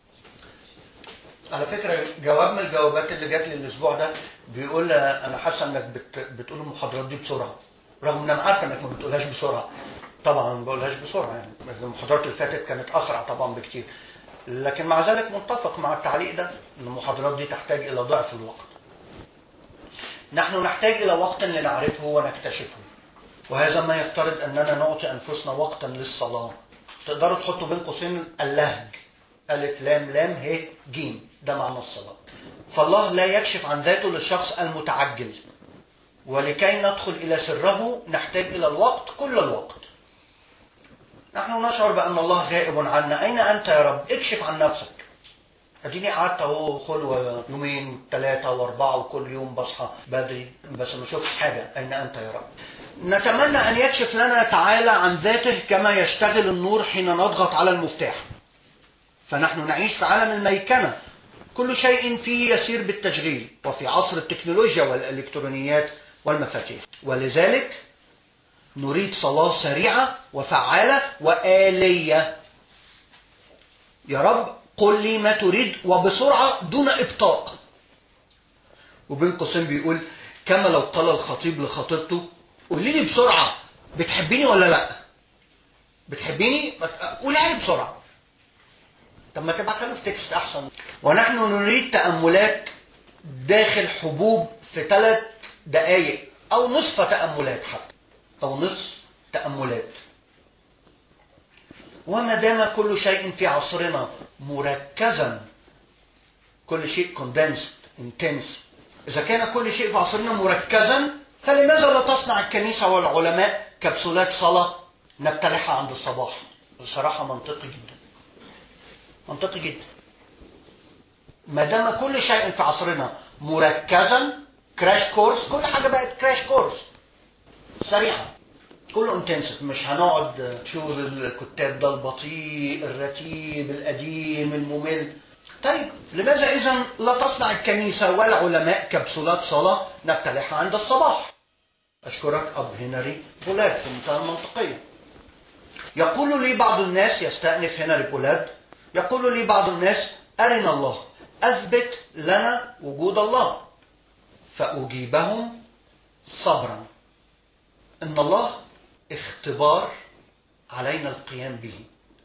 على فكرة جواب من الجوابات اللي جات لي الأسبوع ده بيقول أنا حاسة إنك بتقول المحاضرات دي بسرعة، رغم إن أنا عارفة إنك ما بتقولهاش بسرعة. طبعا ما بقولهاش بسرعة، يعني المحاضرات اللي فاتت كانت أسرع طبعا بكتير، لكن مع ذلك متفق مع التعليق ده إن المحاضرات دي تحتاج إلى ضعف الوقت. نحن نحتاج إلى وقت لنعرفه ونكتشفه، وهذا ما يفترض أننا نعطي أنفسنا وقتا للصلاة. تقدروا تحطوا بين قوسين اللهج، ألف لام لام ه جيم، ده معنى الصلاة. فالله لا يكشف عن ذاته للشخص المتعجل. ولكي ندخل إلى سره نحتاج إلى الوقت، كل الوقت. نحن نشعر بأن الله غائب عنا. أين أنت يا رب؟ اكشف عن نفسك. اديني قعدت اهو خلوة يومين 3 و4 وكل يوم بصحى بدري بس ما شفتش حاجة. أين أنت يا رب؟ نتمنى أن يكشف لنا تعالى عن ذاته كما يشتغل النور حين نضغط على المفتاح. فنحن نعيش في عالم الميكنة، كل شيء فيه يسير بالتشغيل، وفي عصر التكنولوجيا والإلكترونيات والمفاتيح. ولذلك نريد صلاة سريعة وفعالة وآلية. يا رب قل لي ما تريد وبسرعة دون إبطاء. وبين قوسين بيقول كما لو قال الخطيب لخطيبته قولي لي بسرعة بتحبيني ولا لا؟ بتحبيني؟ قولها لي بسرعة. طب ما تبعتها له في تكست أحسن. ونحن نريد تأملات داخل حبوب في 3 دقائق أو نصف تأملات حتى، أو نصف تأملات. وما دام كل شيء في عصرنا مركزا، كل شيء condensed intense، إذا كان كل شيء في عصرنا مركزا فلماذا لا تصنع الكنيسة والعلماء كبسولات صلاة نبتلعها عند الصباح؟ بصراحة منطقي جدا، منطقي جدا. ما دام كل شيء في عصرنا مركزا، كراش كورس، كل حاجة بقت كراش كورس سريعة، كله انتنسيف. مش هنقعد شو الكتاب ده البطيء الرتيب القديم الممل. طيب لماذا إذن لا تصنع الكنيسة والعلماء كبسولات صلاة نبتلعها عند الصباح؟ أشكرك أب هنري بولاد في منتهى المنطقية. يقول لي بعض الناس، يستأنف هنري بولاد، يقول لي بعض الناس أرنا الله، أثبت لنا وجود الله. فأجيبهم صبرا إن الله اختبار علينا القيام به.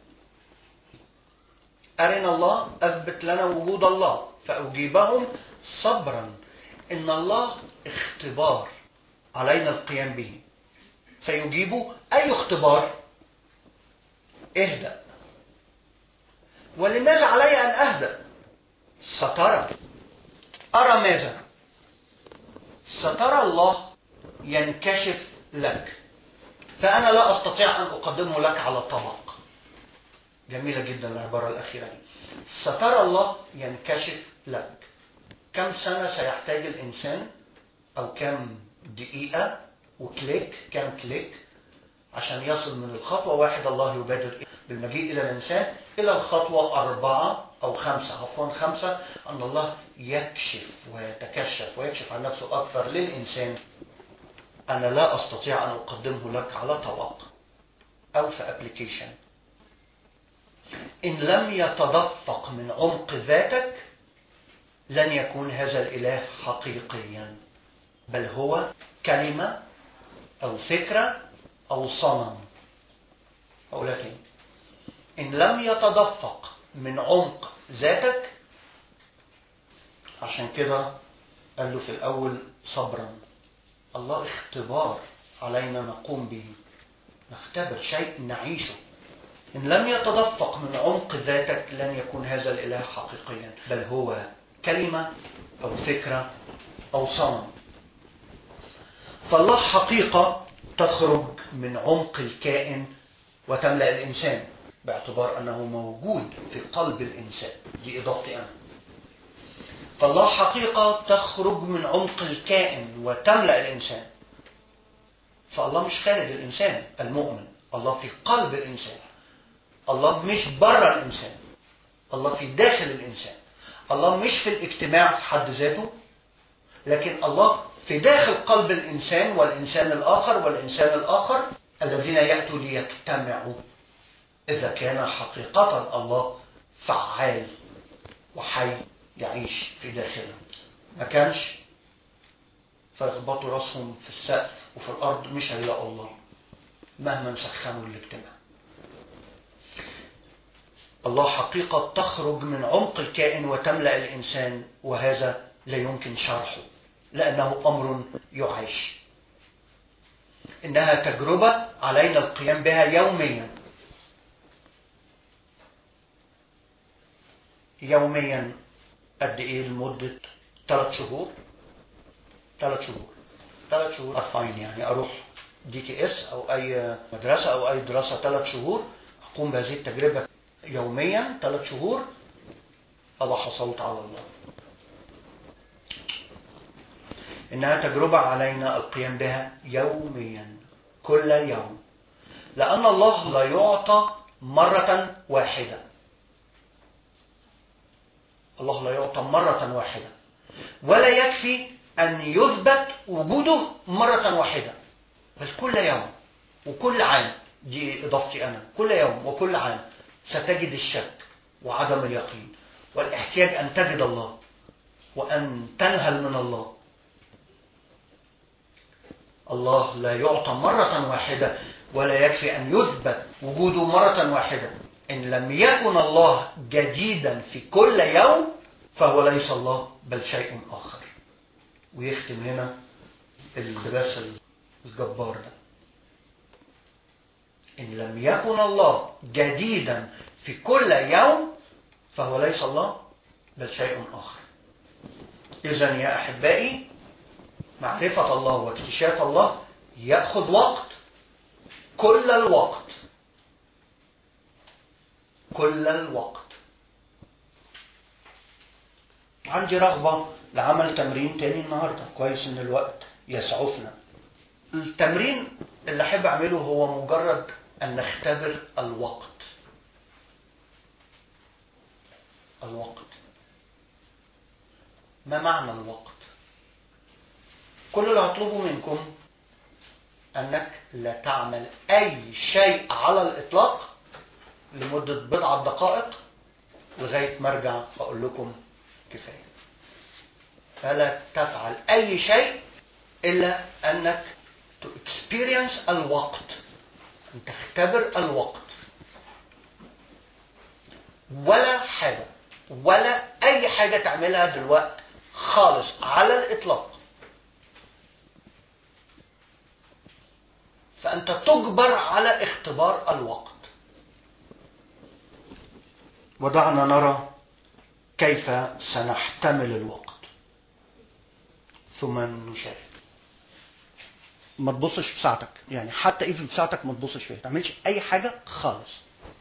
أرنا الله، أثبت لنا وجود الله. فأجيبهم صبرا إن الله اختبار علينا القيام به. فيجيبوا أي اختبار؟ اهدأ. ولماذا علي أن أهدأ؟ سترى. أرى ماذا؟ سترى الله ينكشف لك، فأنا لا أستطيع أن أقدمه لك على طبق. جميلة جدا العبارة الأخيرة دي. سترى الله ينكشف لك. كم سنة سيحتاج الإنسان أو كم دقيقة وكليك، كم كليك عشان يصل من الخطوة 1 الله يبادر بالمجيء إلى الإنسان إلى الخطوة 4 أو 5 أن الله يكشف ويتكشف ويكشف عن نفسه أكثر للإنسان. أنا لا أستطيع أن أقدمه لك على طبق أو في أبليكيشن. إن لم يتدفق من عمق ذاتك لن يكون هذا الإله حقيقيا، بل هو كلمة أو فكرة أو صنم. ولكن إن لم يتدفق من عمق ذاتك، عشان كده قال له في الأول صبرا. الله اختبار علينا نقوم به، نختبر شيء نعيشه. إن لم يتدفق من عمق ذاتك لن يكون هذا الإله حقيقيا، بل هو كلمة أو فكرة أو صنم. فالله حقيقة تخرج من عمق الكائن وتملأ الإنسان، باعتبار أنه موجود في قلب الإنسان. دي إضافتي أنا. فالله حقيقة تخرج من عمق الكائن وتملأ الإنسان. فالله مش خارج الإنسان المؤمن، الله في قلب الإنسان. الله مش بره الإنسان، الله في داخل الإنسان. الله مش في الاجتماع في حد ذاته، لكن الله في داخل قلب الإنسان والإنسان الآخر والإنسان الآخر الذين يأتوا ليجتمعوا. إذا كان حقيقة الله فعال وحي يعيش في داخله، ما كانش فيخبطوا راسهم في السقف وفي الأرض مش هيلاقوا الله مهما سخنوا الاجتماع. الله حقيقة تخرج من عمق الكائن وتملأ الإنسان، وهذا لا يمكن شرحه لأنه أمر يعيش. إنها تجربة علينا القيام بها يوميا. يوميا قد إيه؟ لمدة 3 شهور. 3 شهور 3 شهور أرفعين، يعني أروح DTS أو أي مدرسة أو أي دراسة 3 شهور، أقوم بهذه التجربة يوميا 3 شهور، أضع حصلت على الله. إنها تجربة علينا القيام بها يوميا كل يوم، لأن الله لا يعطى مرة واحدة. الله لا يعطى مرة واحدة، ولا يكفي أن يثبت وجوده مرة واحدة، بل كل يوم وكل عام. دي إضافتي أنا، كل يوم وكل عام ستجد الشك وعدم اليقين والاحتياج أن تجد الله وأن تنهل من الله. الله لا يعطى مرة واحدة، ولا يكفي أن يثبت وجوده مرة واحدة. إن لم يكن الله جديدا في كل يوم فهو ليس الله بل شيء آخر. ويختم هنا اللباس الجبار ده: إن لم يكن الله جديدا في كل يوم فهو ليس الله بل شيء آخر. إذن يا أحبائي، معرفة الله واكتشاف الله يأخذ وقت، كل الوقت، كل الوقت. عندي رغبة لعمل تمرين تاني النهاردة، كويس إن الوقت يسعفنا. التمرين اللي أحب أعمله هو مجرد أن نختبر الوقت. الوقت، ما معنى الوقت؟ كل اللي هطلبه منكم أنك لا تعمل أي شيء على الإطلاق لمدة بضعة دقائق لغاية ما أرجع أقول لكم كفاية. فلا تفعل أي شيء إلا أنك to experience الوقت، أن تختبر الوقت. ولا حاجة، ولا أي حاجة تعملها دلوقتي خالص على الإطلاق، فأنت تجبر على اختبار الوقت. ودعنا نرى كيف سنحتمل الوقت ثم نشاهد. ما تبصش في ساعتك، يعني حتى ايه في ساعتك ما تبصش فيها، ما تعملش اي حاجة خالص.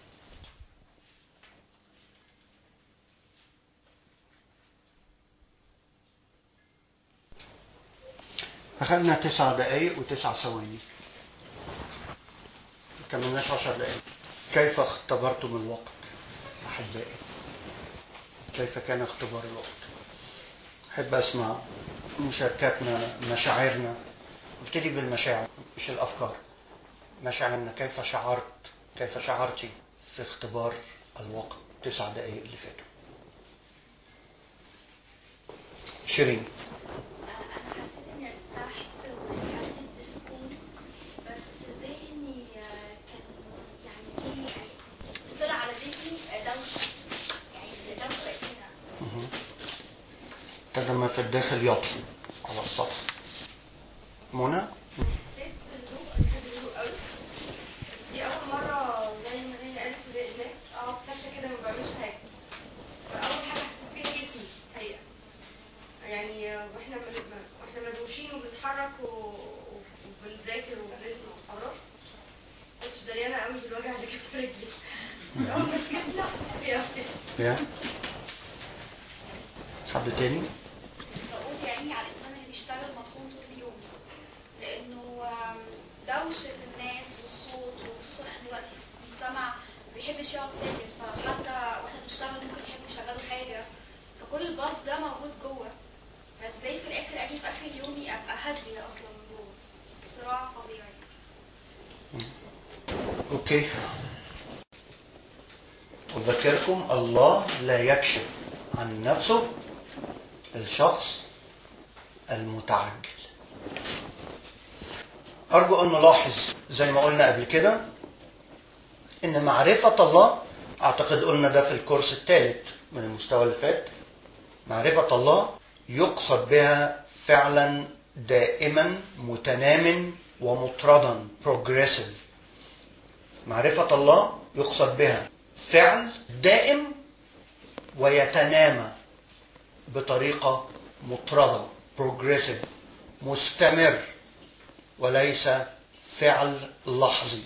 أخذنا 9 دقايق و9 ثواني، ما كملناش 10 دقايق. كيف اختبرتم الوقت أحبائي؟ كيف كان اختبار الوقت؟ أحب أسمع مشاركاتنا، مشاعرنا. نبتدي بالمشاعر مش الأفكار. مشاعرنا، كيف شعرت، كيف شعرتي في اختبار الوقت 9 دقايق اللي فاتوا؟ شيرين. أنا حسيت إني ارتحت وحسيت بسكون، بس ذهني كان يعني في طلع على ذهني دوشة، يعني دوشة بقت هنا. ابتدى ما في الداخل يطفو على السطح. منى؟ حسيت بالهدوء، أنا بحب الهدوء قوي، بس دي أول مرة زي ما هي قالت هناك أقعد ساكتة كده ما بعملش حاجة. فأول حاجة حسيت بيها جسمي حقيقة، يعني واحنا مدوشين وبنتحرك وبنذاكر وبنسمع وخلاص، مش دريانة قوي بالوجع اللي كان في رجلي. بس أول ما سكتنا حسيت بيها يا حد تاني؟ بقول يا عيني على الإنسان اللي بيشتغل مطحون طول اليوم، لأنه دوشة الناس والصوت، وخصوصا احنا دلوقتي في مجتمع ما بيحبش يقعد ساكت، فلو حتى واحنا بنشتغل ممكن يحبوا يشغلوا حاجة، فكل الباص ده موجود جوه، بس ازاي في الآخر أجي في آخر يومي أبقى هادية أصلا من جوه؟ صراع فظيع يعني. اوكي. أذكركم الله لا يكشف عن نفسه الشخص المتعجل. أرجو أن نلاحظ زي ما قلنا قبل كده إن معرفة الله، أعتقد قلنا ده في الكورس الثالث من المستوى اللي فات، معرفة الله يقصد بها فعلا دائما متنام ومطردا progressive. معرفة الله يقصد بها فعل دائم ويتنامى بطريقة مطردة progressive مستمر، وليس فعل لحظي.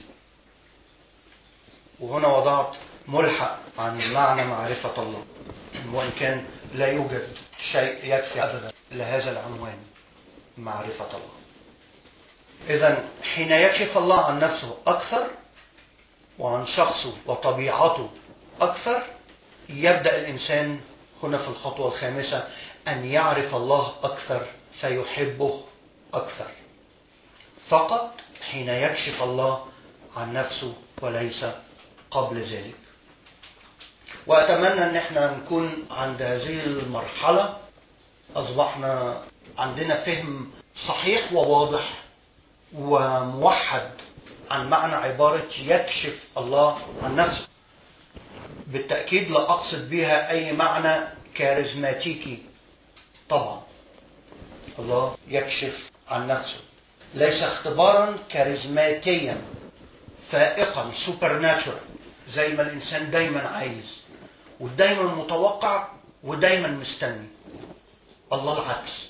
وهنا وضعت ملحق عن معنى معرفة الله، وإن كان لا يوجد شيء يكفي أبدا لهذا العنوان معرفة الله. إذن حين يكشف الله عن نفسه أكثر وعن شخصه وطبيعته أكثر، يبدأ الإنسان هنا في الخطوة الخامسة أن يعرف الله أكثر فيحبه أكثر، فقط حين يكشف الله عن نفسه وليس قبل ذلك. وأتمنى أن احنا نكون عند هذه المرحلة أصبحنا عندنا فهم صحيح وواضح وموحد عن معنى عبارة يكشف الله عن نفسه. بالتأكيد لا أقصد بها أي معنى كاريزماتيكي، طبعا الله يكشف عن نفسه ليس اختبارا كاريزماتيا فائقا سوبرناتشورال زي ما الإنسان دايما عايز ودايما متوقع ودايما مستني. الله العكس،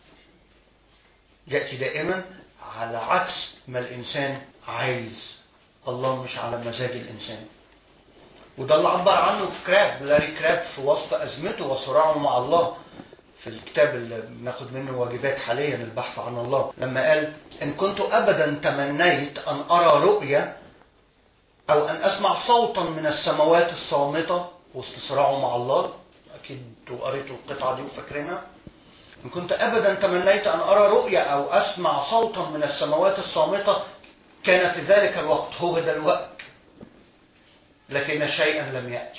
يأتي دائما على عكس ما الإنسان عايز. الله مش على مزاج الإنسان، وده اللي عبر عنه لاري كراب في وصف أزمته وصراعه مع الله في الكتاب اللي بناخد منه واجبات حاليا البحث عن الله، لما قال إن كنت أبدا تمنيت أن أرى رؤية أو أن أسمع صوتا من السماوات الصامتة، وسط صراعه مع الله، أكيد قريتوا القطعة دي وفاكرينها. إن كنت أبدا تمنيت أن أرى رؤية أو أسمع صوتا من السماوات الصامتة كان في ذلك الوقت، هو ده الوقت، لكن شيئا لم يأتي.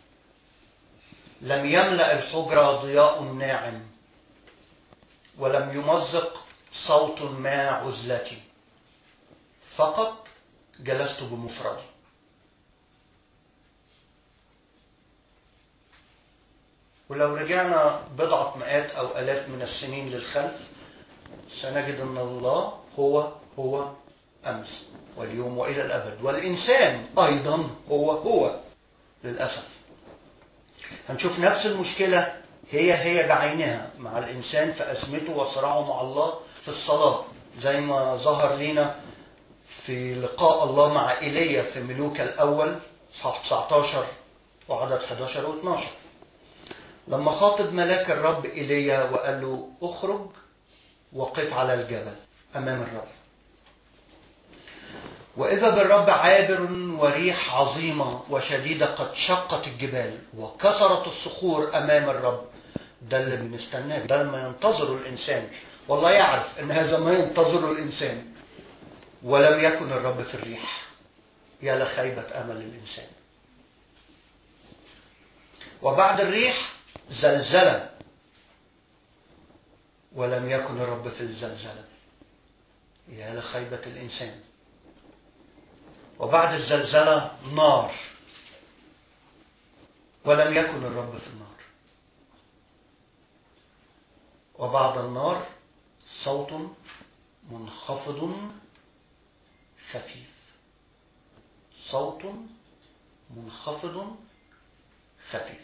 لم يملأ الحجرة ضياء ناعم ولم يمزق صوت ما عزلتي، فقط جلست بمفردي. ولو رجعنا بضعة مئات أو ألاف من السنين للخلف سنجد أن الله هو أمس واليوم وإلى الأبد، والإنسان أيضا هو للأسف. هنشوف نفس المشكلة هي بعينها مع الإنسان في أزمته وصراعه مع الله في الصلاة، زي ما ظهر لنا في لقاء الله مع إيليا في ملوك الأول صح 19 وعدد 11 و 12، لما خاطب ملاك الرب إيليا وقال له اخرج وقف على الجبل أمام الرب، وإذا بالرب عابر وريح عظيمة وشديدة قد شقت الجبال وكسرت الصخور أمام الرب. ده اللي بنستناه، ده ما ينتظره الإنسان، والله يعرف أن هذا ما ينتظره الإنسان. ولم يكن الرب في الريح، يا لخيبة أمل الإنسان. وبعد الريح زلزلة، ولم يكن الرب في الزلزلة، يا لخيبة الإنسان. وبعد الزلزلة نار، ولم يكن الرب في النار. وبعد النار صوت منخفض خفيف، صوت منخفض خفيف.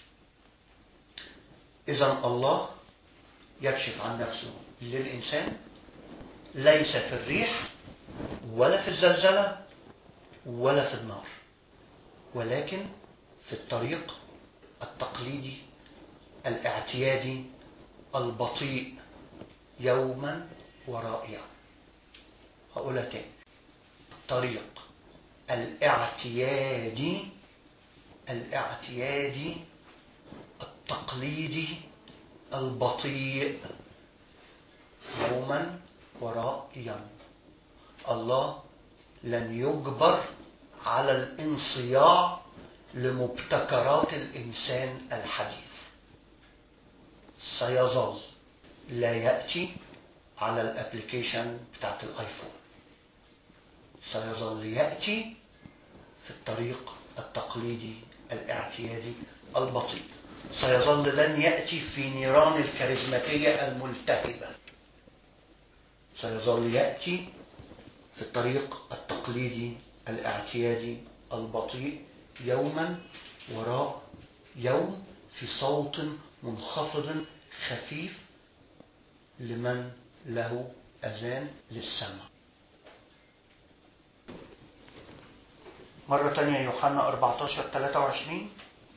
إذن الله يكشف عن نفسه للإنسان ليس في الريح ولا في الزلزلة ولا في النار، ولكن في الطريق التقليدي الاعتيادي البطيء يوما وراء يوم. هقولها تاني، الطريق الاعتيادي التقليدي البطيء يوما وراء يوم. الله لن يجبر على الانصياع لمبتكرات الإنسان الحديث، سيظل لا يأتي على الابليكيشن بتاعت الايفون، سيظل يأتي في الطريق التقليدي الاعتيادي البطيء، سيظل لن يأتي في نيران الكاريزماتية الملتهبة، سيظل يأتي في الطريق التقليدي الاعتيادي البطيء يوما وراء يوم في صوت منخفض خفيف لمن له أذان للسمع. مرة تانية يوحنا 14:23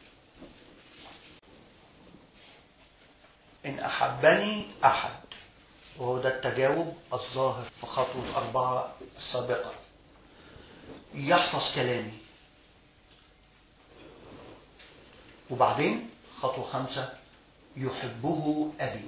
إن أحبني أحد، وهو ده التجاوب الظاهر في خطوة 4 السابقة، يحفظ كلامي. وبعدين خطوة 5 يحبه أبي.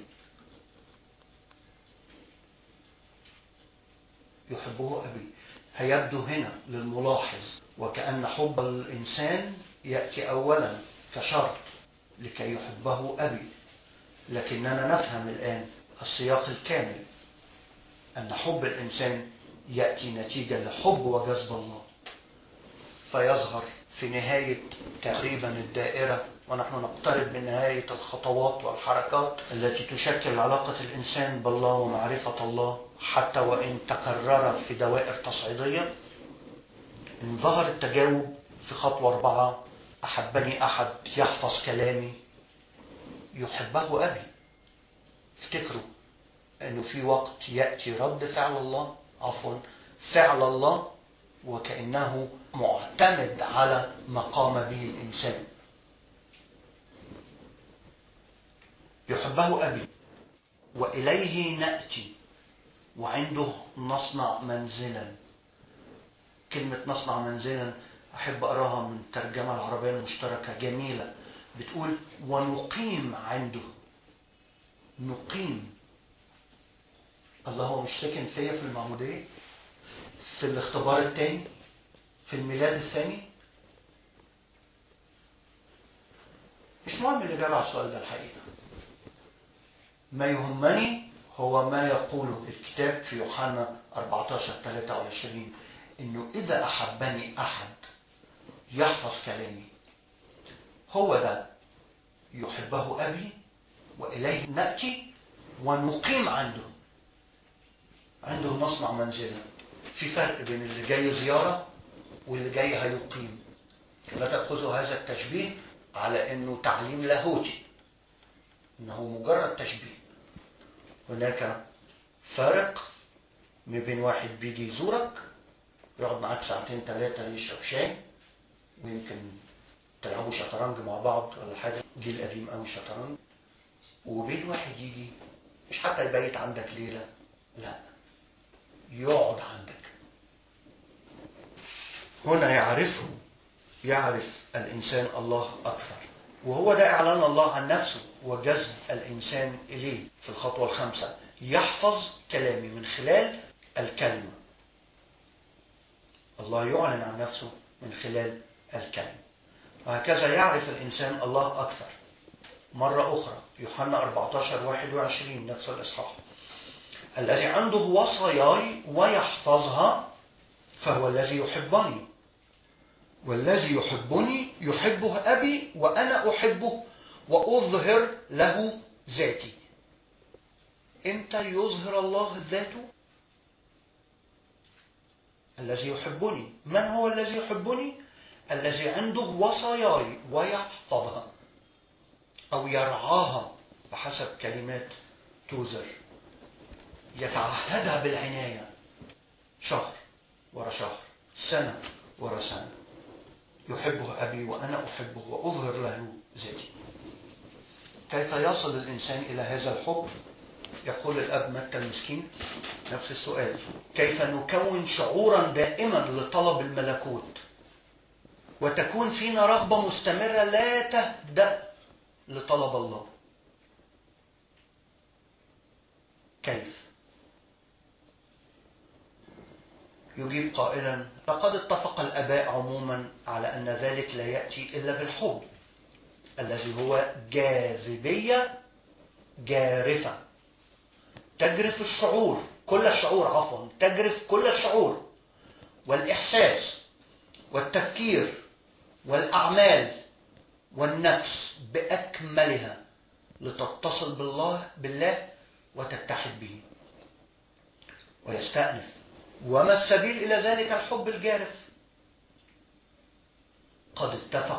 يحبه أبي هيبدو هنا للملاحظ وكأن حب الإنسان يأتي أولا كشرط لكي يحبه أبي، لكننا نفهم الآن السياق الكامل أن حب الإنسان يأتي نتيجة لحب وجذب الله، فيظهر في نهاية تقريبا الدائرة ونحن نقترب من نهاية الخطوات والحركات التي تشكل علاقة الإنسان بالله ومعرفة الله، حتى وإن تكررت في دوائر تصعيدية. إن ظهر التجاوب في خطوة 4 أحبني أحد يحفظ كلامي يحبه أبي. افتكروا أنه في وقت يأتي رد فعل الله وكأنه معتمد على ما قام به الإنسان. يحبه أبي وإليه نأتي وعنده نصنع منزلا. كلمة نصنع منزلا أحب أراها من الترجمة العربية المشتركة جميلة، بتقول ونقيم عنده. نقيم. الله هو مش ساكن فيا في المعمودية، في الاختبار الثاني، في الميلاد الثاني؟ مش مهم الإجابة على السؤال ده الحقيقة. ما يهمني هو ما يقوله الكتاب في يوحنا 14:23 إنه إذا أحبني أحد يحفظ كلامي، هو ده يحبه أبي وإليه نأتي ونقيم عنده نصنع منزلا. في فرق بين اللي جاي زيارة واللي جاي هيقيم. لا تأخذوا هذا التشبيه على أنه تعليم لاهوتي، إنه مجرد تشبيه. هناك فرق ما بين واحد بيجي يزورك يقعد معاك 2-3 يشرب شاي ويمكن تلعبوا شطرنج مع بعض ولا حاجة، جيل قديم قوي شطرنج، وبين واحد يجي مش حتى يبيت عندك ليلة، لا، يقعد عندك. هنا يعرف الإنسان الله أكثر، وهو ده إعلان الله عن نفسه وجذب الإنسان إليه في الخطوة 5. يحفظ كلامي من خلال الكلمة. الله يعلن عن نفسه من خلال الكلمة. وهكذا يعرف الإنسان الله أكثر. مرة أخرى يوحنا 14:21 نفس الإصحاح: الذي عنده وصاياي ويحفظها فهو الذي يحبني، والذي يحبني يحبه أبي وأنا أحبه وأظهر له ذاتي. إمتى يظهر الله ذاته؟ الذي يحبني. من هو الذي يحبني؟ الذي عنده وصاياي ويحفظها أو يرعاها بحسب كلمات توزر، يتعهدها بالعناية شهر ورا شهر، سنة ورا سنة. يحبه أبي وأنا أحبه وأظهر له ذاتي. كيف يصل الإنسان إلى هذا الحب؟ يقول الأب متى المسكين نفس السؤال: كيف نكون شعورا دائما لطلب الملكوت وتكون فينا رغبة مستمرة لا تهدأ لطلب الله؟ كيف؟ يجيب قائلا: لقد اتفق الآباء عموما على أن ذلك لا يأتي إلا بالحب الذي هو جاذبية جارفة تجرف الشعور، تجرف كل الشعور والإحساس والتفكير والأعمال والنفس بأكملها لتتصل بالله وتتحد به ويستأنف. وما السبيل إلى ذلك الحب الجارف؟ قد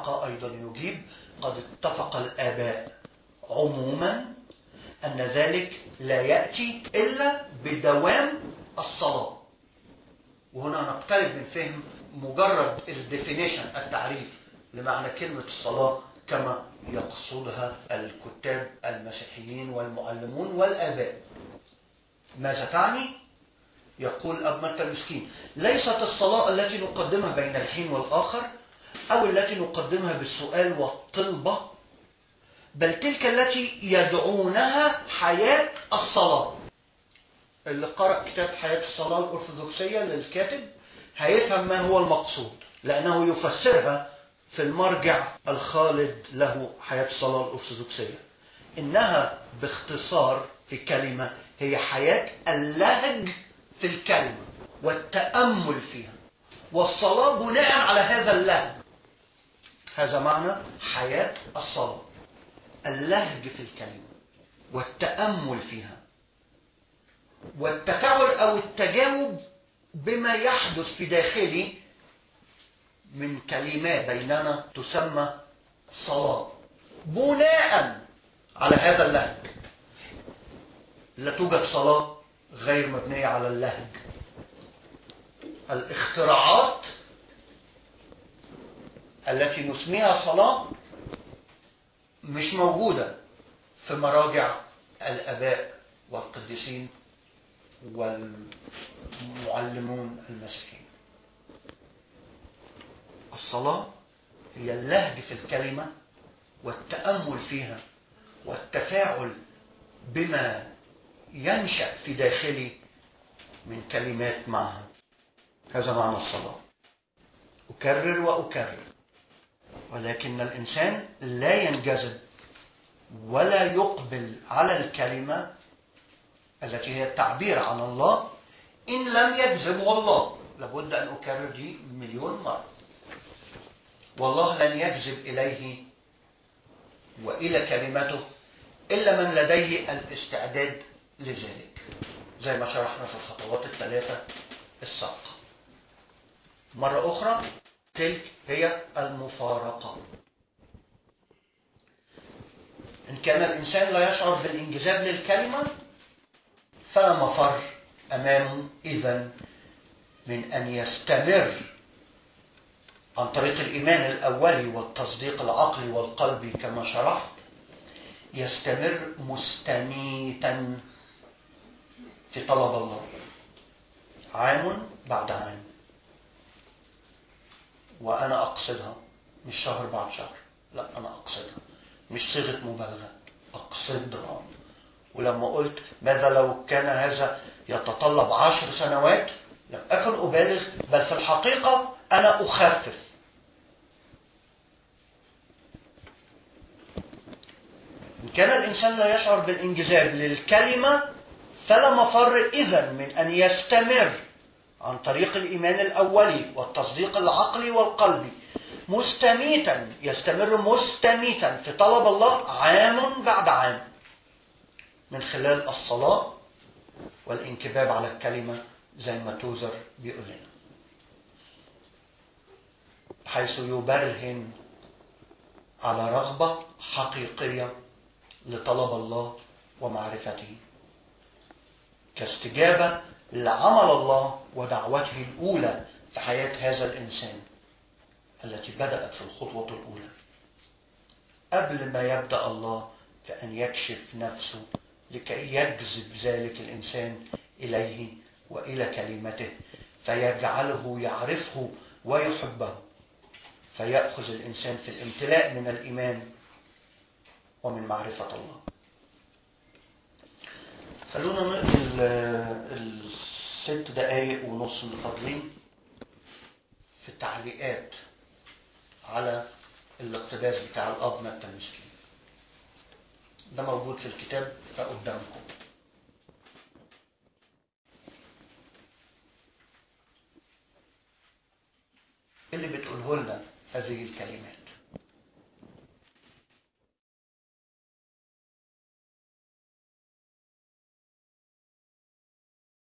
اتفق الآباء عموما أن ذلك لا يأتي إلا بدوام الصلاة. وهنا نقترب من فهم مجرد التعريف لمعنى كلمة الصلاة كما يقصدها الكتاب المسيحيين والمعلمون والآباء. ماذا تعني؟ يقول أب متى المسكين: ليست الصلاة التي نقدمها بين الحين والآخر أو التي نقدمها بالسؤال والطلبة بل تلك التي يدعونها حياة الصلاة. اللي قرأ كتاب حياة الصلاة الأرثوذكسية للكاتب هيفهم ما هو المقصود، لأنه يفسرها في المرجع الخالد له حياة الصلاة الأرثوذكسية. إنها باختصار في كلمة هي حياة اللهج في الكلمة والتأمل فيها، والصلاة بناء على هذا اللهج. هذا معنى حياة الصلاة، اللهج في الكلمة والتأمل فيها والتفاعل أو التجاوب بما يحدث في داخلي من كلمات بيننا تسمى صلاة بناء على هذا اللهج. لا توجد صلاة غير مبنية على اللهج. الاختراعات التي نسميها صلاة مش موجودة في مراجع الآباء والقديسين والمعلمون المسيحيين. الصلاة هي اللهج في الكلمة والتأمل فيها والتفاعل بما ينشأ في داخلي من كلمات معها. هذا معنى الصلاة. أكرر وأكرر، ولكن الإنسان لا ينجذب ولا يقبل على الكلمة التي هي التعبير عن الله إن لم يجذبه الله. لابد أن أكرر دي 1,000,000 مرة. والله لن يجذب إليه وإلى كلمته إلا من لديه الاستعداد لذلك، زي ما شرحنا في الخطوات الثلاثة السابقة. مرة أخرى، تلك هي المفارقة. إن كان الإنسان لا يشعر بالانجذاب للكلمة فلا مفر أمامه إذن من أن يستمر عن طريق الإيمان الأولي والتصديق العقلي والقلبي كما شرحت، يستمر مستميتا في طلب الله عام بعد عام. وأنا أقصدها مش شهر بعد شهر، لا، أنا أقصدها، مش صيغة مبالغة، أقصدها. ولما قلت ماذا لو كان هذا يتطلب 10 سنوات، لم أكن أبالغ، بل في الحقيقة أنا أخفف. إن كان الإنسان لا يشعر بالانجذاب للكلمة فلا مفر إذن من أن يستمر عن طريق الإيمان الأولي والتصديق العقلي والقلبي مستميتا، يستمر مستميتا في طلب الله عام بعد عام من خلال الصلاة والانكباب على الكلمة زي ما توزر بيقول لنا، حيث يبرهن على رغبة حقيقية لطلب الله ومعرفته كاستجابة لعمل الله ودعوته الأولى في حياة هذا الإنسان التي بدأت في الخطوة الأولى قبل ما يبدأ الله في أن يكشف نفسه لكي يجذب ذلك الإنسان إليه وإلى كلمته فيجعله يعرفه ويحبه، فيأخذ الإنسان في الامتلاء من الإيمان ومن معرفة الله. خلونا نقل 6 دقايق ونص اللي فاضلين في التعليقات على الاقتباس بتاع الأب متى المسكين. ده موجود في الكتاب فقدامكم. اللي بتقوله لنا هذه الكلمات